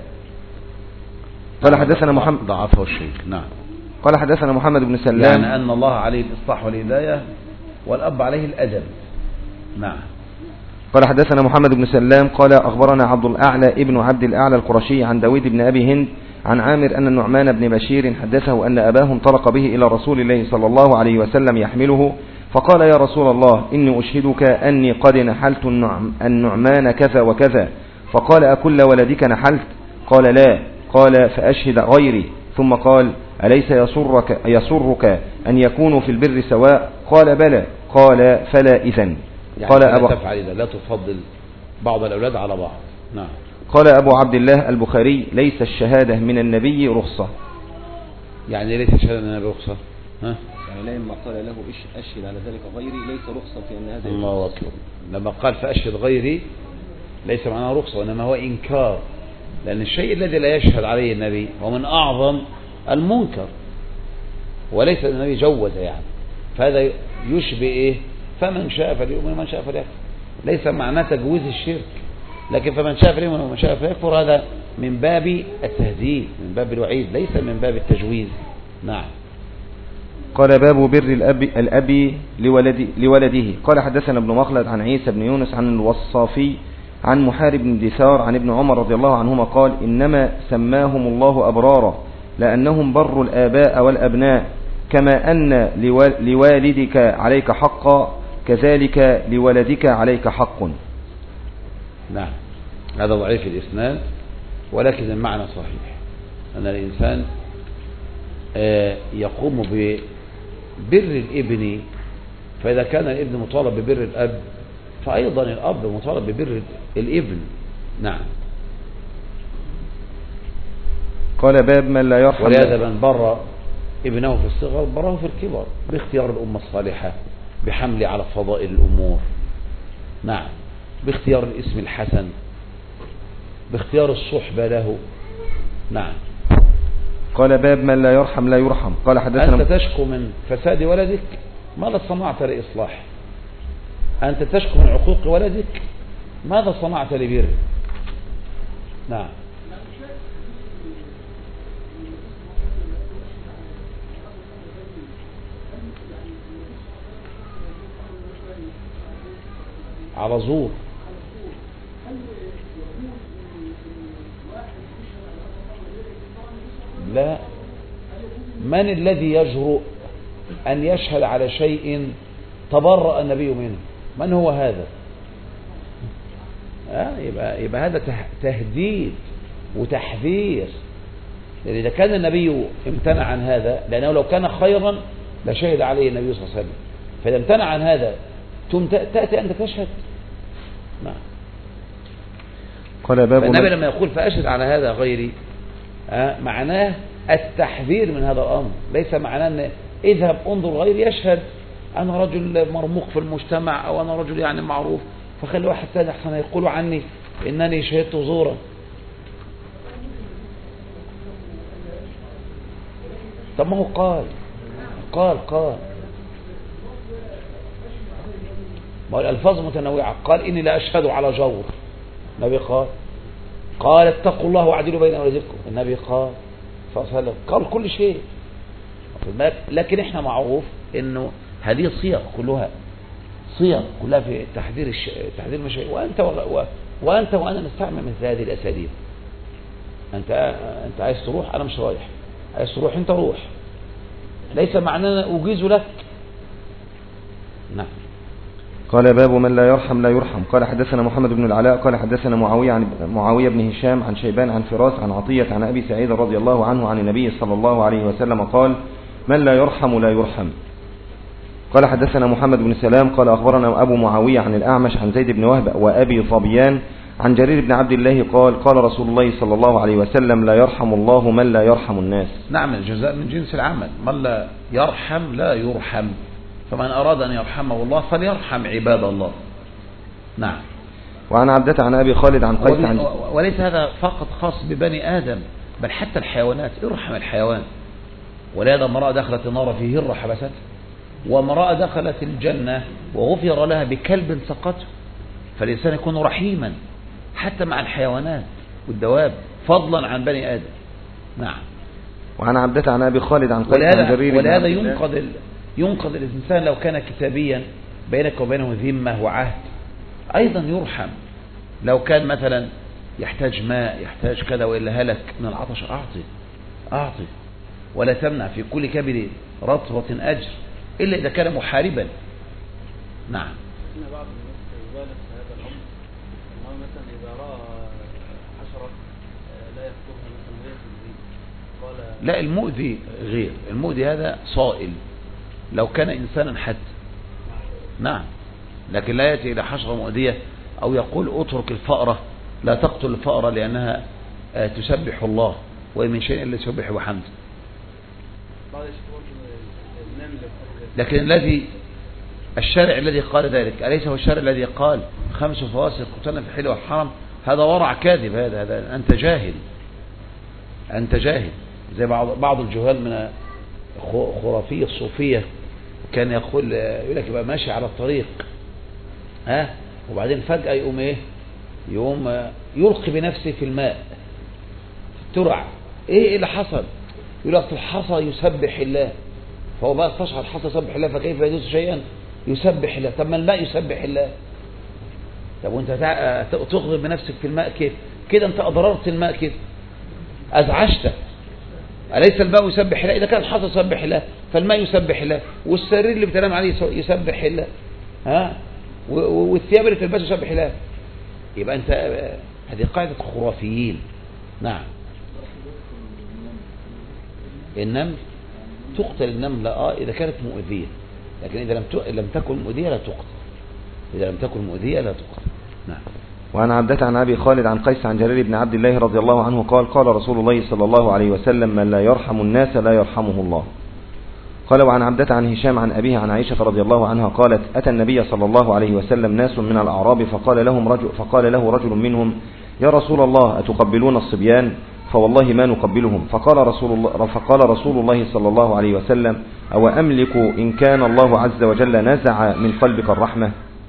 قال حدثنا محمد ضعفه الشيخ. نعم. قال حدثنا محمد بن سلام يعني أن الله عليه الإصلاح والهداية والأب عليه الأدب. نعم. قال حدثنا محمد بن سلام قال أخبرنا عبد الأعلى ابن عبد الأعلى القرشي عن داود بن أبي هند عن عامر أن النعمان بن بشير حدثه أن أباه انطلق به إلى رسول الله صلى الله عليه وسلم يحمله، فقال يا رسول الله إني أشهدك أني قد نحلت النعمان كذا وكذا. فقال أكل ولدك نحلت؟ قال لا. قال فأشهد غيري. ثم قال أليس يسرك, يسرك أن يكونوا في البر سواء؟ قال بلى. قال فلا إذن. يعني قال أبو تفعل لا تفضل بعض الأولاد على بعض. نعم. قال أبو عبد الله البخاري ليس الشهادة من النبي رخصة. يعني ليس الشهادة من النبي رخصة؟ ها؟ يعني لما قال له أشهد على ذلك غيري ليس رخصة في أن هذا الله أكبر. لما قال فأشهد غيري ليس معناه رخصة وإنما هو إنكار، لأن الشيء الذي لا يشهد عليه النبي هو من أعظم المنكر وليس النبي جوز يعني، فهذا يشبه إيه؟ فمن شاء فليؤمن ومن شاء فليكفر. ليس معناه تجويز الشرك، لكن فمن شاء فليؤمن ومن شاء فليكفر هذا من باب التهديد من باب الوعيد ليس من باب التجويز. نعم. قال باب بر الأب, الأب لولد لولده. قال حدثنا ابن مخلد عن عيسى بن يونس عن الوصافي عن محارب بن دثار عن ابن عمر رضي الله عنهما قال إنما سماهم الله أبرارا لأنهم بروا الآباء والأبناء، كما أن لوالدك عليك حقا كذلك لولدك عليك حق. نعم. هذا ضعيف الإسناد ولكن المعنى صحيح، أن الإنسان يقوم ببر الابن، فإذا كان الابن مطالب ببر الأب فأيضا الأب مطالب ببر الابن. نعم. قال باب من لا يرحم. ولهذا من بر ابنه في الصغر براه في الكبر باختيار الأمة الصالحة، بحمله على فضائل الأمور. نعم. باختيار الاسم الحسن، باختيار الصحبة له. نعم. قال باب من لا يرحم لا يرحم. قال حدثنا أنت تشكو من فساد ولدك ماذا صنعت لإصلاحه؟ أنت تشكو من عقوق ولدك ماذا صنعت لبره؟ نعم. على زور. لا. من الذي يجرؤ أن يشهد على شيء تبرأ النبي منه؟ من هو هذا؟ آه يبقى, يبقى هذا تهديد وتحذير، لأن إذا كان النبي امتنع عن هذا لأنه لو كان خيرا لشهد عليه النبي صلى الله عليه وسلم، فإذا امتنع عن هذا ثم تأتي أنت تشهد. نعم. قال باب النبي لما يقول فأشهد على هذا غيري آه معناه التحذير من هذا الأمر، ليس معناه أن اذهب انظر غيري يشهد أنا رجل مرموق في المجتمع أو أنا رجل يعني معروف فخلي واحد ثاني أحسن يقول عني إنني شهدت زورا. طب ما هو قال قال قال ما الألفاظ متنوعة. قال إني لا أشهد على جور، النبي قال. قال اتقوا الله واعدلوا بين أولادكم، النبي قال. قال كل شيء، لكن احنا معروف انه هذه صيغ كلها صيغ كلها في تحذير الش... تحذير المشايخ، وانت و... وانت وانا نستعمل مثل هذه الاساليب. انت انت عايز تروح انا مش رايح، عايز تروح انت روح، ليس معناه اجيز لك. نعم. قال باب من لا يرحم لا يرحم. قال حدثنا محمد بن العلاء قال حدثنا معاوية عن معاوية بن هشام عن شيبان عن فراس عن عطية عن أبي سعيد رضي الله عنه عن النبي صلى الله عليه وسلم قال من لا يرحم لا يرحم. قال حدثنا محمد بن سلام قال أخبرنا أبو معاوية عن الأعمش عن زيد بن وهب وأبي ظبيان عن جرير بن عبد الله قال قال رسول الله صلى الله عليه وسلم لا يرحم الله من لا يرحم الناس. نعم، الجزاء من جنس العمل، من لا يرحم لا يرحم، فمن أراد أن يرحمه الله فليرحم عباد الله. نعم. وعن عبدة عن أبي خالد عن قيس عن وليس هذا فقط خاص ببني آدم، بل حتى الحيوانات، ارحم الحيوان. ولهذا امرأة دخلت النار في هرة حبست، وامرأة دخلت الجنة وغفر لها بكلب سقته. فالإنسان يكون رحيما حتى مع الحيوانات والدواب فضلا عن بني آدم. نعم. وعن عبدة عن أبي خالد عن قيس عن جرير. ولهذا ينقذ ينقذ الإنسان لو كان كتابيا بينك وبينه ذمة وعهد، أيضا يرحم. لو كان مثلا يحتاج ماء، يحتاج كذا وإلا هلك من العطش، أعطي أعطي ولا تمنع في كل كبد رطبة أجر إلا إذا كان محاربا. نعم. بعض الناس يبالغ في هذا الأمر، أنه مثلا إذا رأى حشرة لا يقتلها مثلا ويأتي قال لا، المؤذي غير المؤذي، هذا صائل لو كان إنسانا حتى. نعم. لكن لا يأتي إلى حشرة مؤذية أو يقول اترك الفأرة، لا تقتل الفأرة لأنها تسبح الله ومن شيء إلا يسبح بحمده. لكن الذي الشارع الذي قال ذلك أليس هو الشارع الذي قال خمس فواسق قتلنا في الحل والحرم؟ هذا ورع كاذب. هذا هذا أنت جاهل، أنت جاهل. زي بعض بعض الجهال من خرافية الصوفية كان يقول يقول لك يبقى ماشي على الطريق، ها، وبعدين فجأة يقوم ايه يقوم يلقي بنفسه في الماء في الترع. ايه اللي حصل؟ يقول لك الحصى يسبح الله، فهو بقى استشعر الحصى يسبح الله، فكيف يدوس شيئا يسبح الله؟ طب ما الماء يسبح الله. طب وانت تغضب بنفسك في الماء كيف كده؟ انت اضررت الماء كده، ازعجته. أليس الماء يسبح الله؟ إذا كان الحصى يسبح الله فالماء يسبح الله، والسرير اللي بتنام عليه يسبح الله، ها، والثياب اللي تلبسها يسبح الله. يبقى أنت هذه قاعدة خرافيين. نعم. النمل تقتل النملة آه إذا كانت مؤذية، لكن إذا لم لم تكن مؤذية لا تقتل. إذا لم تكن مؤذية لا تقتل. نعم. وعن عبدة عن أبي خالد عن قيس عن جرير بن عبد الله رضي الله عنه قال قال رسول الله صلى الله عليه وسلم من لا يرحم الناس لا يرحمه الله. قال وعن عبدة عن هشام عن أبيه عن عائشة رضي الله عنها قالت أتى النبي صلى الله عليه وسلم ناس من الأعراب فقال لهم رجل فقال له رجل منهم يا رسول الله أتقبلون الصبيان؟ فوالله ما نقبلهم. فقال رسول الله فقال رسول الله صلى الله عليه وسلم أو أملك إن كان الله عز وجل نزع من قلبك الرحمة.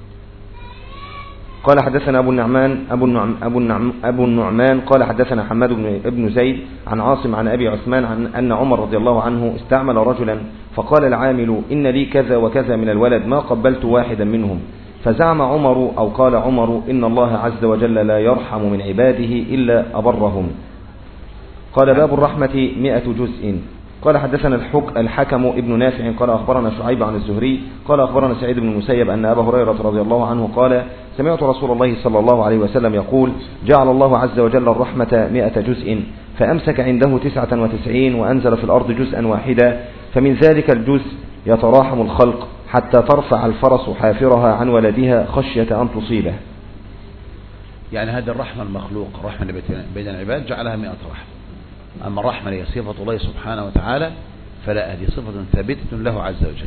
قال حدثنا أبو النعمان أبو النعم أبو النعم أبو النعمان قال حدثنا حماد بن ابن زيد عن عاصم عن أبي عثمان عن أن عمر رضي الله عنه استعمل رجلا فقال العامل إن لي كذا وكذا من الولد ما قبلت واحدا منهم. فزعم عمر أو قال عمر إن الله عز وجل لا يرحم من عباده إلا أبرهم. قال باب الرحمة مئة جزء. قال حدثنا الحك الحكم ابن نافع قال أخبرنا شعيب عن الزهري قال أخبرنا سعيد بن المسيب أن أبا هريرة رضي الله عنه قال سمعت رسول الله صلى الله عليه وسلم يقول جعل الله عز وجل الرحمة مئة جزء فأمسك عنده تسعة وتسعين وأنزل في الأرض جزءا واحدا فمن ذلك الجزء يتراحم الخلق حتى ترفع الفرس حافرها عن ولدها خشية أن تصيبه. يعني هذه الرحمة المخلوق، الرحمة اللي بين العباد جعلها مئة رحمة. أما الرحمة هي صفة الله سبحانه وتعالى فلا، هذه صفة ثابتة له عز وجل.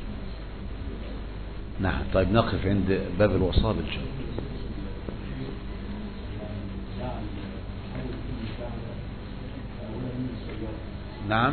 نعم. طيب نقف عند باب الوصاة بالجنة. نعم.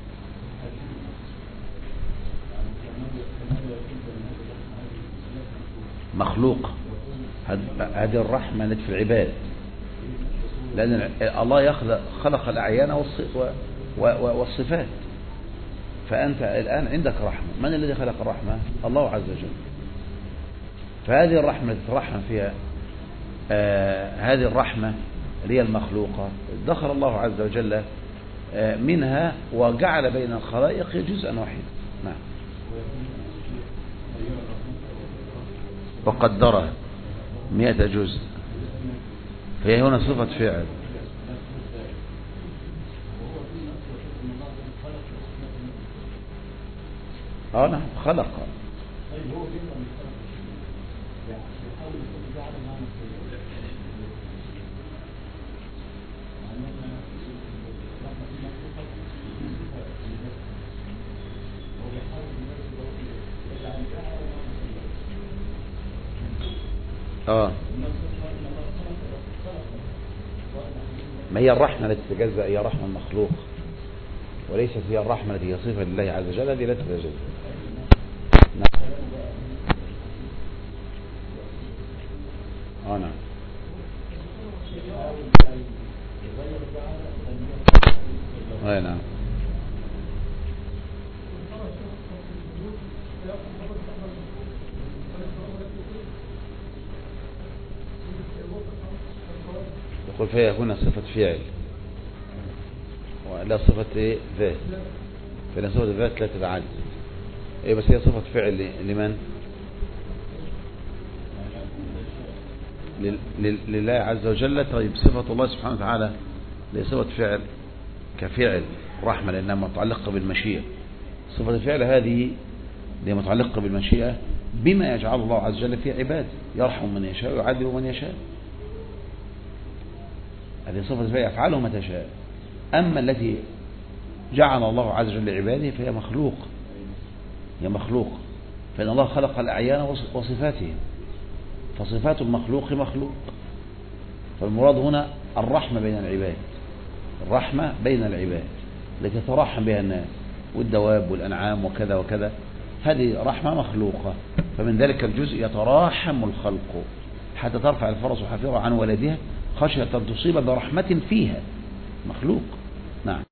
مخلوق، هذه الرحمة التي في العباد، لأن الله يخلق خلق الأعيان والصفات. فأنت الآن عندك رحمة، من الذي خلق الرحمة؟ الله عز وجل. فهذه الرحمة تترحم فيها آه هذه الرحمة اللي هي المخلوقة دخل الله عز وجل آه منها وجعل بين الخلائق جزءا واحدا. نعم. وقدرها مئة جزء، فهي هنا صفة فعل. اه نعم خلق. اه ما هي الرحمة التي تتجزأ هي رحمة المخلوق، وليست هي الرحمة التي هي صفة لله عز وجل، هذه لا تتجزأ. نعم. اه نعم. اه نعم. يقول فهي هنا صفة فعل ولا صفة ايه ذات، فإن صفة الذات لا تتعدى ايه، بس هي صفة فعل لمن؟ لله عز وجل. طيب صفة الله سبحانه وتعالى لصفة فعل كفعل رحمة لأنها متعلقة بالمشيئة. صفة الفعل هذه هي متعلقة بالمشيئة بما يجعل الله عز وجل في عباده، يرحم من يشاء ويعذب من يشاء. هذه صفة الفعل يفعله متى شاء. أما التي جعل الله عز وجل لعباده فهي مخلوق، هي مخلوق، فإن الله خلق الأعيان وصفاتهم، فصفات المخلوق مخلوق. فالمراد هنا الرحمة بين العباد، الرحمة بين العباد التي يتراحم بها الناس والدواب والأنعام وكذا وكذا، هذه رحمة مخلوقة. فمن ذلك الجزء يتراحم الخلق حتى ترفع الفرس حافرة عن ولدها خشية أن تصيب برحمة فيها، مخلوق. نعم.